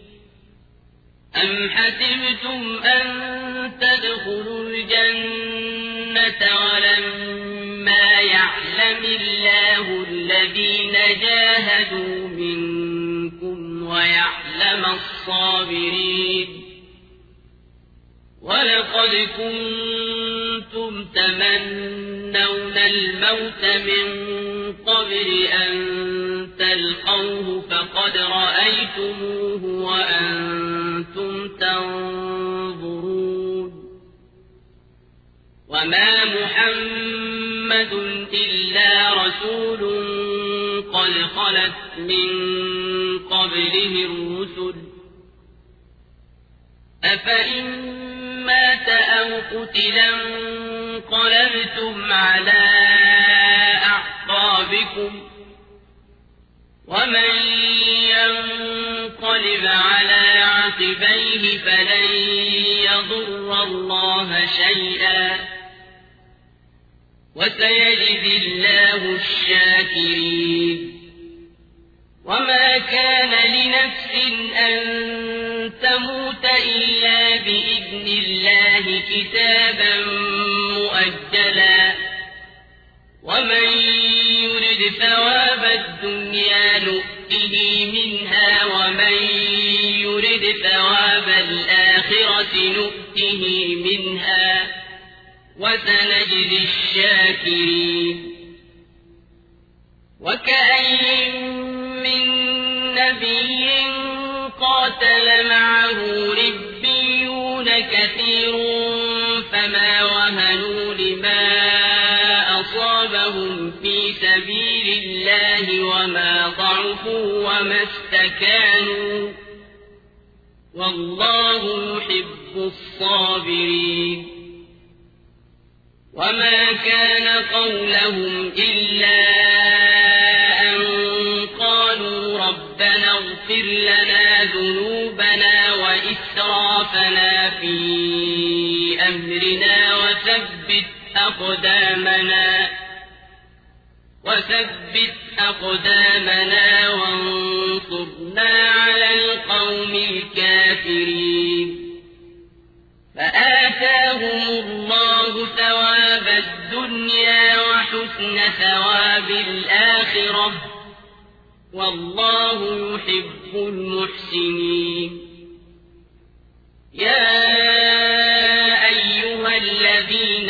أم حسبتم أن تدخلوا الجنة ولما يعلم الله الذين جاهدوا منكم ويعلم الصابرين ولقد كنتم تمنون الموت من قبل أن تلقوه فقد رأيتموه وأنتم تنظرون وما محمد إلا رسول قد خلت من قبله الرسل أفإن مات أو قتلا انقلبتم على أعقابكم ومن ينقلب على عقبيه فلن يضر الله شيئا وسيجزي الله الشاكرين وما كان لنفس أن تموت إلا بإذن الله كتابا مؤجلا ومن يرد ثواب الدنيا نؤته منها ومن يرد ثواب الآخرة نؤته منها وسنجزي الشاكرين وكأين من نبي قاتل معه ربيون كثير فما وهنوا لما أصابهم في سبيل الله وما ضعفوا وما استكانوا والله يحب الصابرين وما كان قولهم إلا أن قالوا ربنا اغفر لنا ذنوبنا وإسرافنا في أمرنا وثبت أقدامنا وثبت أقدامنا وانصرنا على القوم الكافرين فآتاهم الله ثواب الدنيا وحسن ثواب الآخرة والله يحب المحسنين يا أيها الذين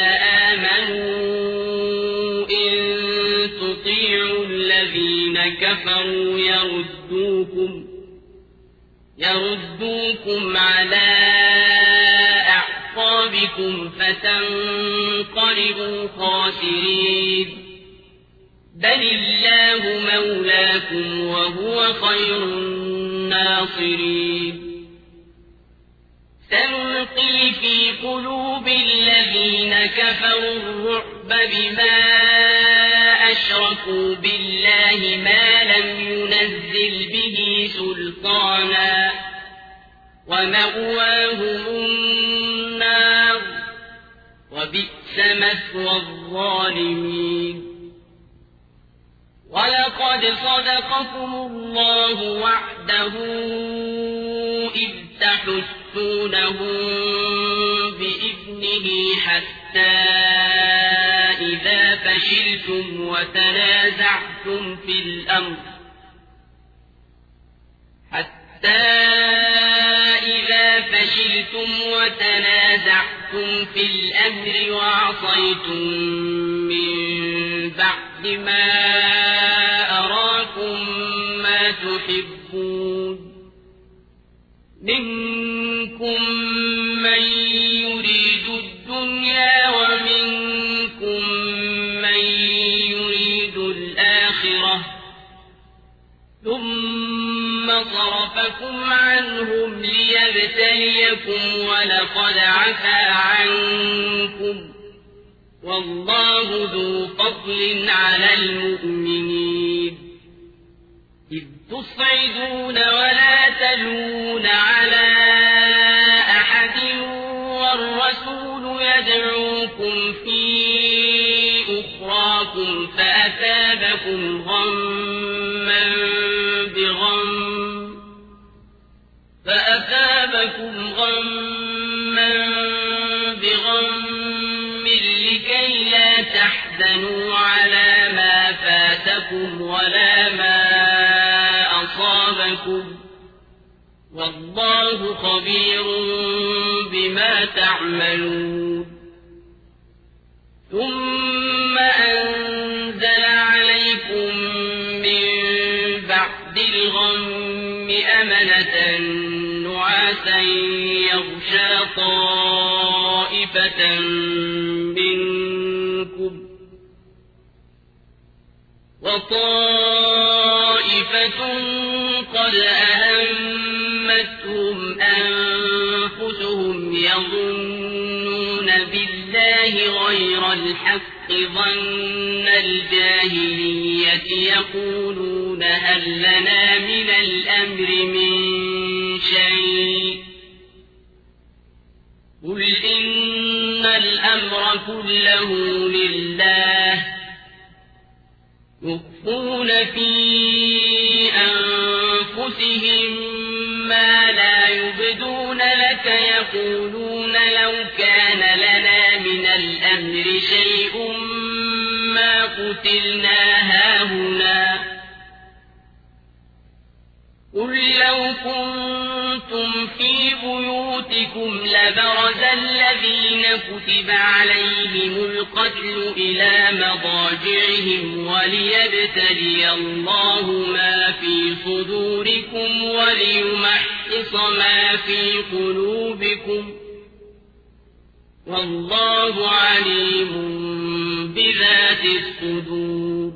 آمنوا إن تطيعوا الذين كفروا يردوكم يردوكم على أعقابكم فتنقلبوا خاسرين بل الله مولاكم وهو خير الناصرين سنلقي في قلوب الذين كفروا الرعب بما أشركوا بالله ما لم ينزل به سلطانا ومأواهم النار وبئس مثوى الظالمين ولقد صدقكم الله وعده إذ تحسونهم بإذنه حتى إذا فشلتم وتنازعتم في الأمر حتى إذا فشلتم وتنازعتم في الأمر وعصيتم من بعد ما أراكم ما تحبون منكم من يريد الدنيا ومنكم من يريد الآخرة ثم صرفكم عنهم ليبتليكم ولقد عفا عنكم والله ذو فضل على المؤمنين إذ تصعدون ولا تلوون على أحد والرسول يدعوكم في أخراكم فأثابكم غما بغم فأثابكم غما بغم لكي لا تحزنوا على ما فاتكم ولا ما أصابكم والله خبير بما تعملون ثم أنزل عليكم من بعد الغم أمنة نعاسا يغشى طائفة منكم وطائفة قد أهمتهم أنفسهم يظنون بالله غير الحق ظن الجاهلية يقولون هل لنا من الأمر من شيء قل إن الأمر كله لله يخفون في أنفسهم ما لا يبدون لك يقولون لو كان لنا من الأمر شيء ما قتلنا هاهنا قل لو كنتم في بيوتكم لبرز الذين كتب عليهم القتل إلى مضاجعهم وليبتلي الله ما في صدوركم وليمحص ما في قلوبكم والله عليم بذات الصدور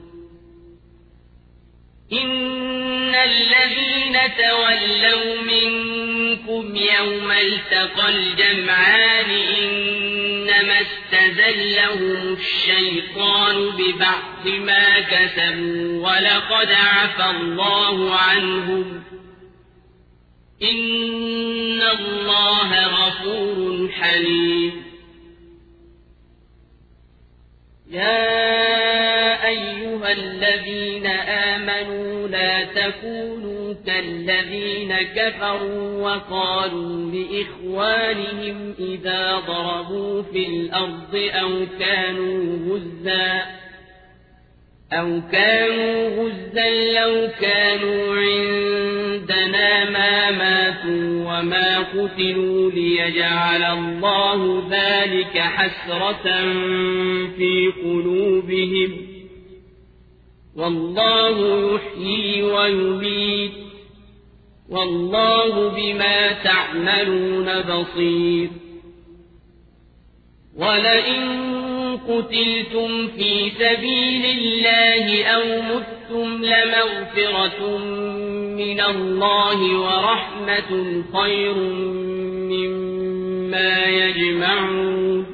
إن الذين تولوا منكم يوم التقى الجمعان إنما استزلهم الشيطان ببعض ما كسبوا ولقد عفى الله عنهم إن الله غفور حليم يا أيها الذين آمنوا لا تكونوا كالذين كفروا وقالوا لإخوانهم إذا ضربوا في الأرض أو كانوا غزا أو كانوا غزا لو كانوا عندنا ما ماتوا وما قتلوا ليجعل الله ذلك حسرة في قلوبهم والله يحيي ويميت والله بما تعملون بصير ولئن قتلتم في سبيل الله أو متم لمغفرة من الله ورحمة خير مما يجمعون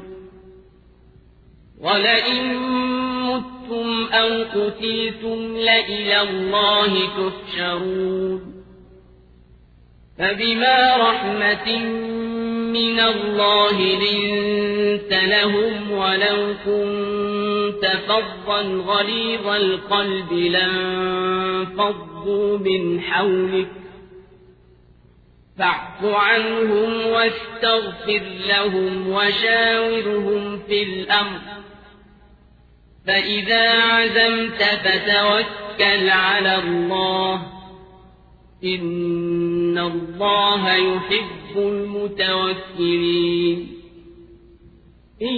ولئن متم أو قتلتم لإلى الله تحشرون فبما رحمة من الله لنت لهم ولو كنت فظا غليظ القلب لانفضوا من حولك فاعف عنهم واستغفر لهم وشاورهم في الأمر فإذا عزمت فتوكل على الله إن الله يحب المتوكلين إن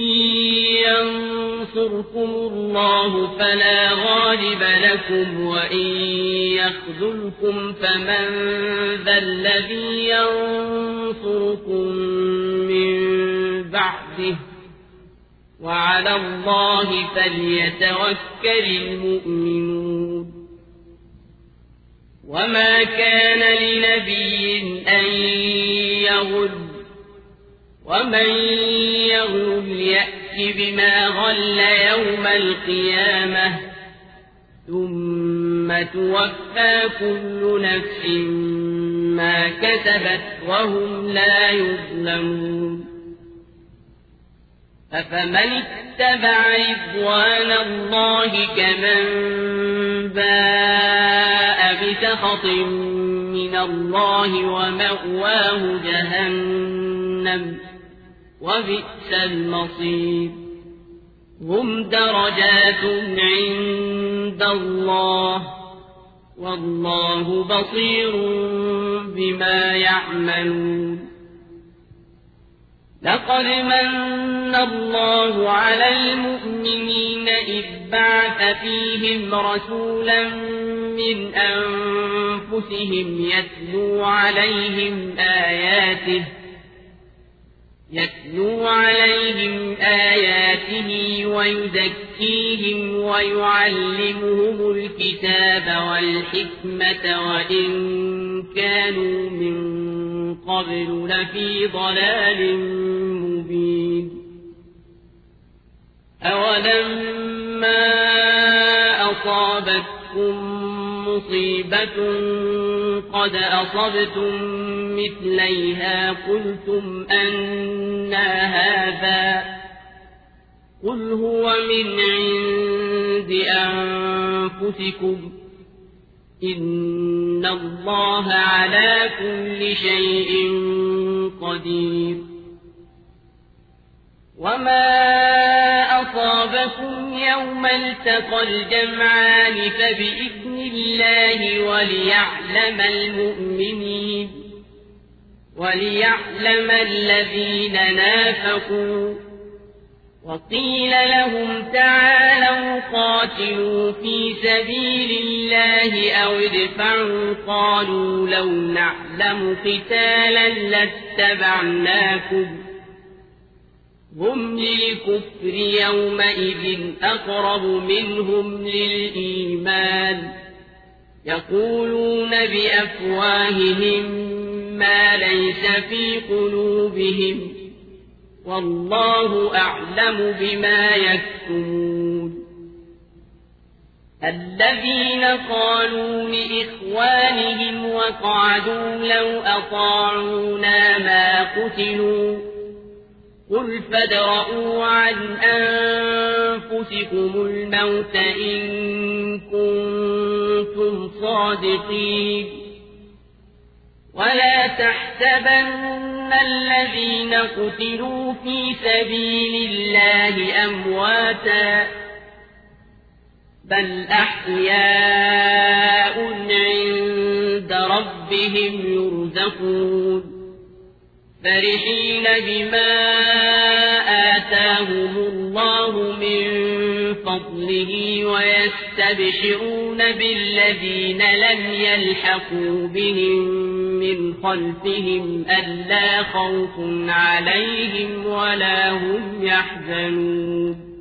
ينصركم الله فلا غالب لكم وإن يخذلكم فمن ذا الذي ينصركم من بعده وعلى الله فليتوكل المؤمنون وما كان لنبي أن يغل ومن يغل يأت بما غل يوم القيامة ثم توفى كل نفس ما كسبت وهم لا يظلمون أفمن اتبع رضوان الله كمن باء بسخط من الله ومأواه جهنم وبئس المصير هم درجات عند الله والله بصير بما يعملون لقد من الله على المؤمنين إذ بعث فيهم رسولا من أنفسهم يتلو عليهم آياته يتلو عليهم آياته ويزكيهم ويعلمهم الكتاب والحكمة وإن كانوا من قبل لفي ضلال مبين أولما أصابتكم مصيبة قد أصبتم مثليها قلتم أنى هذا قل هو من عند أنفسكم إن الله على كل شيء قدير وما أصابكم يوم التقى الجمعان فبإذن الله وليعلم المؤمنين وليعلم الذين نافقوا وقيل لهم تعالوا قاتلوا في سبيل الله أو ادفعوا قالوا لو نعلم قتالا لاتبعناكم هم للكفر يومئذ أقرب منهم للإيمان يقولون بأفواههم ما ليس في قلوبهم والله أعلم بما يكتمون الذين قالوا لإخوانهم وقعدوا لو أطاعونا ما قتلوا قل فادرءوا عن أنفسكم الموت إن كنتم صادقين ولا تحسبن الذين قتلوا في سبيل الله أمواتا بل أحياء عند ربهم يرزقون فرحين بما آتاهم الله من فضله ويستبشرون بالذين لم يلحقوا بهم من خلفهم ألا خوف عليهم ولا هم يحزنون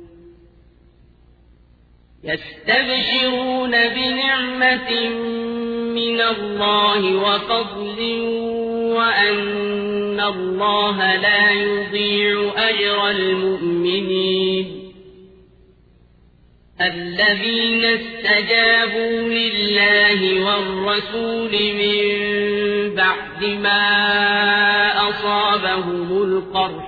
يستبشرون بنعمة من الله وفضل وأن الله لا يضيع أجر المؤمنين الذين استجابوا لله والرسول من بعد ما أصابهم القرح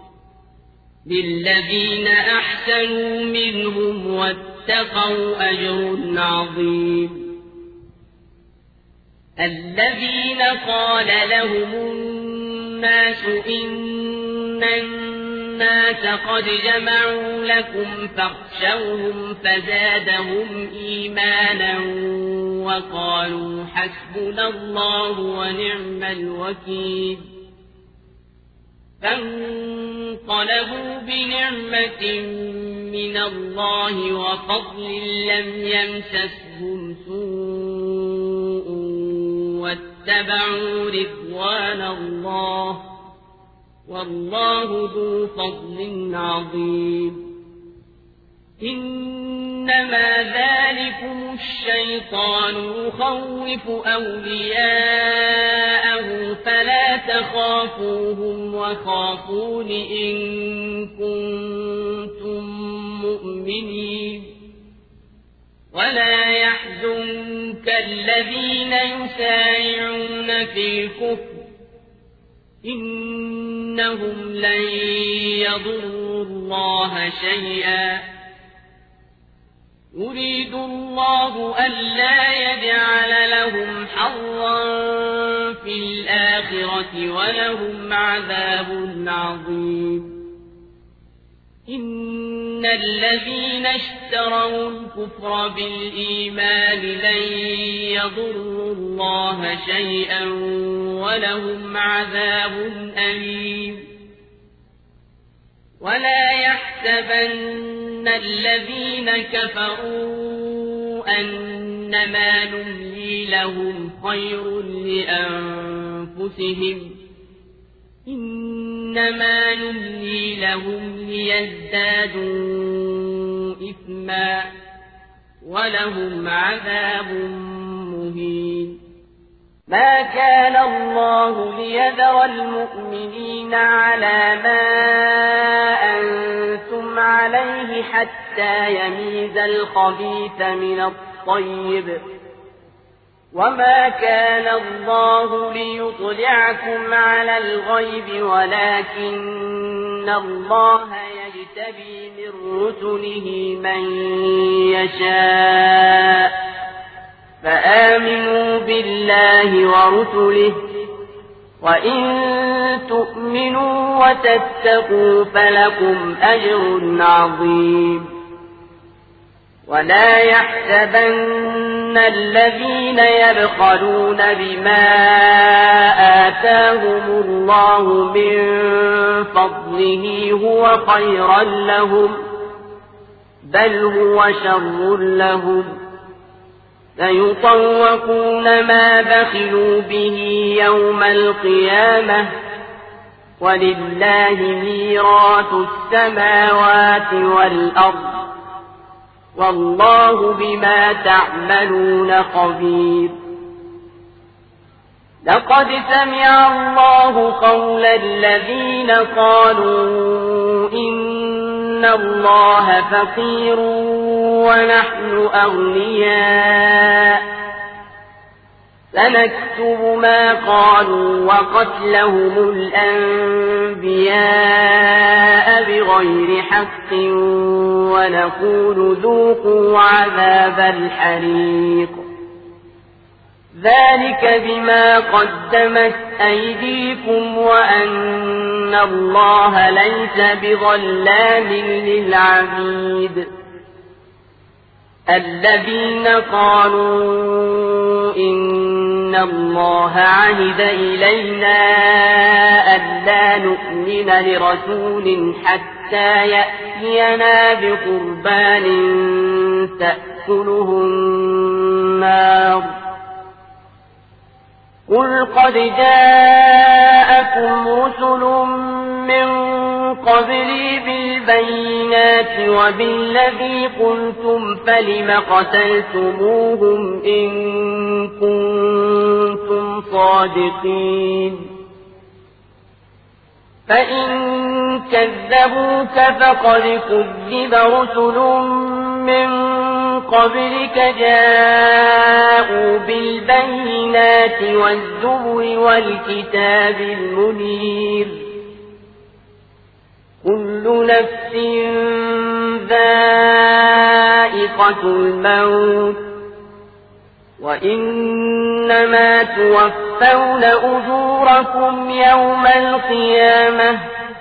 للذين أحسنوا منهم واتقوا أجر عظيم الذين قال لهم الناس إن الناس قد جمعوا لكم فاخشوهم فزادهم إيمانا وقالوا حسبنا الله ونعم الوكيل فانقلبوا بنعمة من الله وفضل لم يمسسهم سوء واتبعوا رضوان الله والله ذو فضل عظيم إنما ذلكم الشيطان يخوف أولياءه فلا تخافوهم وخافون إن كنتم مؤمنين ولا يحزنك الذين يسارعون في الكفر إنهم لن يضروا الله شيئا يريد الله ألا يجعل لهم حظا في الآخرة ولهم عذاب عظيم إن الذين اشتروا الكفر بالإيمان لن يضروا الله شيئا ولهم عذاب أليم ولا يحسبن الذين كفروا أنما نملي لهم خير لأنفسهم إنما نملي لهم ليزدادوا إثما ولهم عذاب مهين ما كان الله ليذر المؤمنين على ما أنتم عليه حتى يميز الخبيث من الطيب وما كان الله ليطلعكم على الغيب ولكن الله يجتبي من رسله من يشاء فآمنوا بالله ورسله وإن تؤمنوا وتتقوا فلكم أجر عظيم ولا يحسبن الذين يبخلون بما آتاهم الله من فضله هو خيرا لهم بل هو شر لهم سيطوقون ما بخلوا به يوم القيامة ولله ميراث السماوات والأرض والله بما تعملون خبير لقد سمع الله قول الذين قالوا إن الله فقير ونحن أغنياء سنكتب ما قالوا وقتلهم الأنبياء بغير حق ونقول ذوقوا عذاب الحريق ذلك بما قدمت أيديكم وأن الله ليس بظلام للعبيد الذين قالوا إن إن الله عهد إلينا ألا نؤمن لرسول حتى يأتينا بقربان تأكله النار قل قد جاءكم رسل من قبلي بالبينات وبالذي قلتم فلم قتلتموهم إن كنتم صادقين فإن كذبوك فقد كذب رسل من قبلك جاءوا بالبينات والزبر والكتاب المنير كل نفس ذائقة الموت وإنما توفون أجوركم يوم القيامة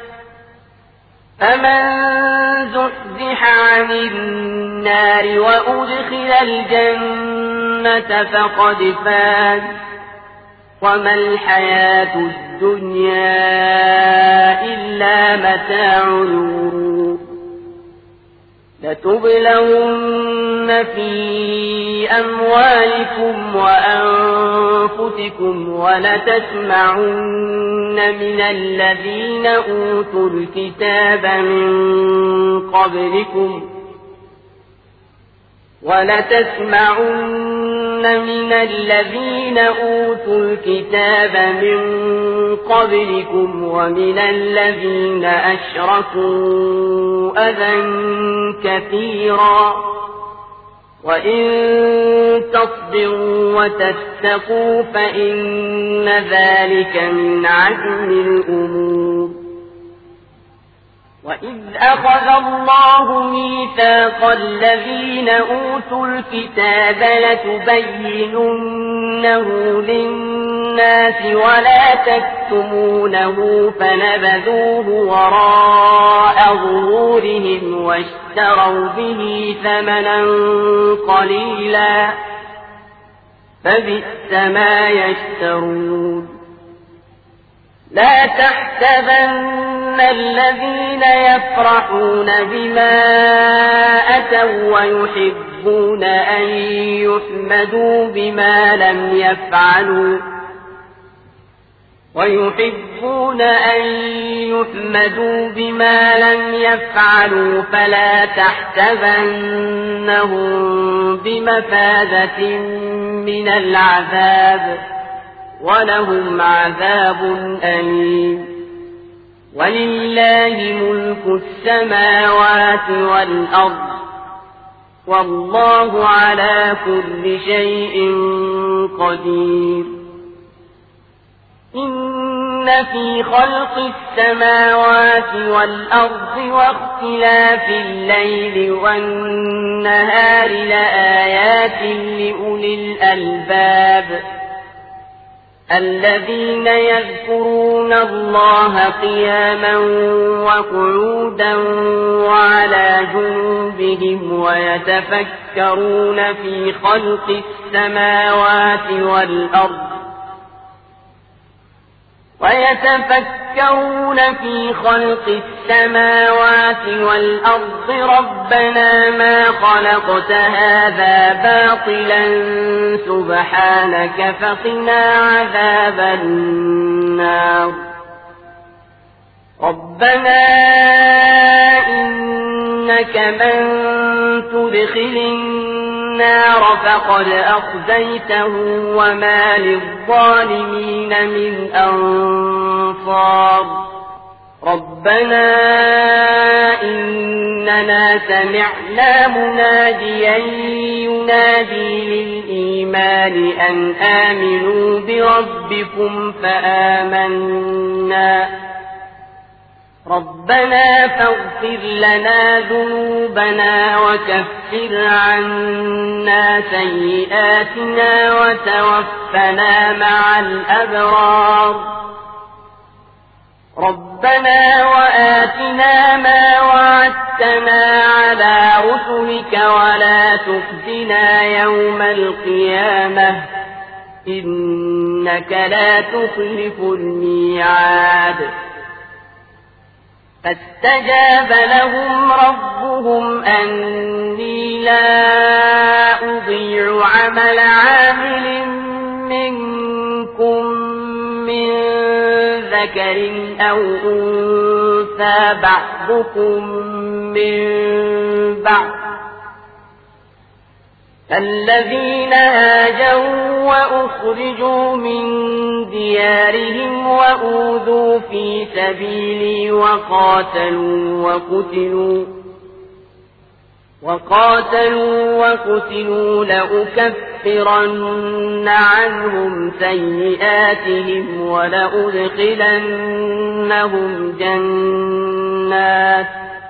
فمن زحزح عن النار وأدخل الجنة فقد فاز وما الحياة الدنيا إلا متاع الغرور لتبلون في أموالكم وأنفسكم ولتسمعن من الذين أوتوا الكتاب من قبلكم ولتسمعن من الذين أوتوا الكتاب من قبلكم ومن الذين أشركوا أذى كثيرا وإن تصبروا وتتقوا فإن ذلك من عزم الأمور وإذ أخذ الله ميثاق الذين أوتوا الكتاب لتبيننه للناس ولا تكتمونه فنبذوه وراء ظهورهم واشتروا به ثمنا قليلا فبئس ما يشترون لا تحسبن الذين يفرحون بما أتوا ويحبون أن يحمدوا بما لم يفعلوا ويحبون أن يحمدوا بما لم يفعلوا فلا تحسبنهم بمفازة من العذاب ولهم عذاب أليم ولله ملك السماوات والأرض والله على كل شيء قدير إن في خلق السماوات والأرض واختلاف الليل والنهار لآيات لأولي الألباب الذين يذكرون الله قياما وقعودا وعلى جنوبهم ويتفكرون في خلق السماوات والأرض ويتفكرون في خلق السماوات والأرض ربنا ما خلقت هذا باطلا سبحانك فقنا عذاب النار ربنا إنك من تدخل النار فقد أخزيته وما للظالمين من أنصار ربنا إننا سمعنا مناديا ينادي للإيمان أن آمنوا بربكم فآمنا ربنا فاغفر لنا ذنوبنا وكفر عنا سيئاتنا وتوفنا مع الأبرار ربنا وآتنا ما وعدتنا على رسلك ولا تخزنا يوم القيامة إنك لا تخلف الميعاد فاستجاب لهم ربهم أني لا أضيع عمل عامل منكم من ذكر أو أنثى بعضكم من بعض الذين هاجروا وأخرجوا من ديارهم وأوذوا في سبيلي وقاتلوا وقتلوا وقاتلوا وقتلوا لأكفرن عنهم سيئاتهم ولأدخلنهم جنات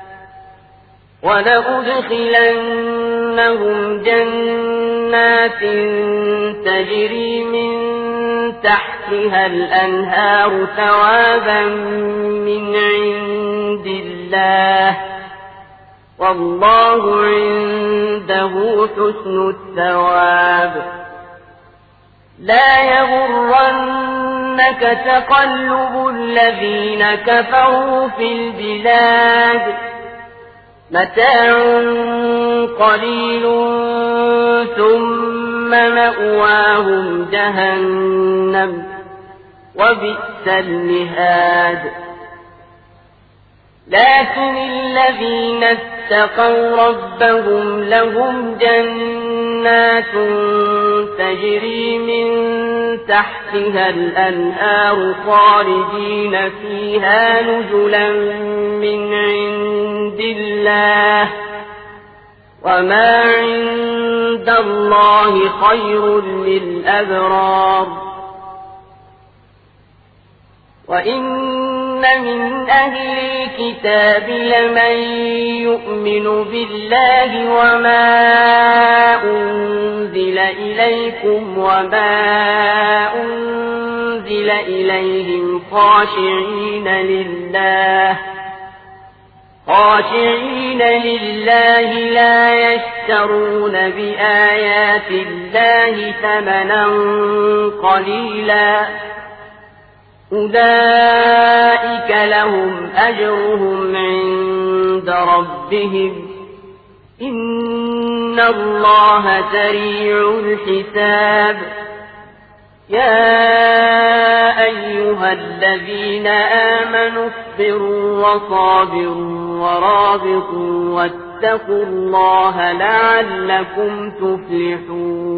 ولأدخلنهم جنات تجري من تحتها الأنهار ثوابا من عند الله والله عنده حسن الثواب لا يغرنك تقلب الذين كفروا في البلاد متاع قليل ثم مأواهم جهنم وبئس المهاد لكن الذين اتقوا ربهم لهم جنات تجري من تحتها الأنهار خالدين فيها نزلا من عند الله وما عند الله خير للأبرار وإن من أهل الكتاب لمن يؤمن بالله وما أنزل إليكم وما أنزل إليهم خاشعين لله خاشعين لله لا يشترون بآيات الله ثمنا قليلا أولئك لهم أجرهم عند ربهم إن الله سريع الحساب يا أيها الذين آمنوا اصبروا وصابروا ورابطوا واتقوا الله لعلكم تفلحون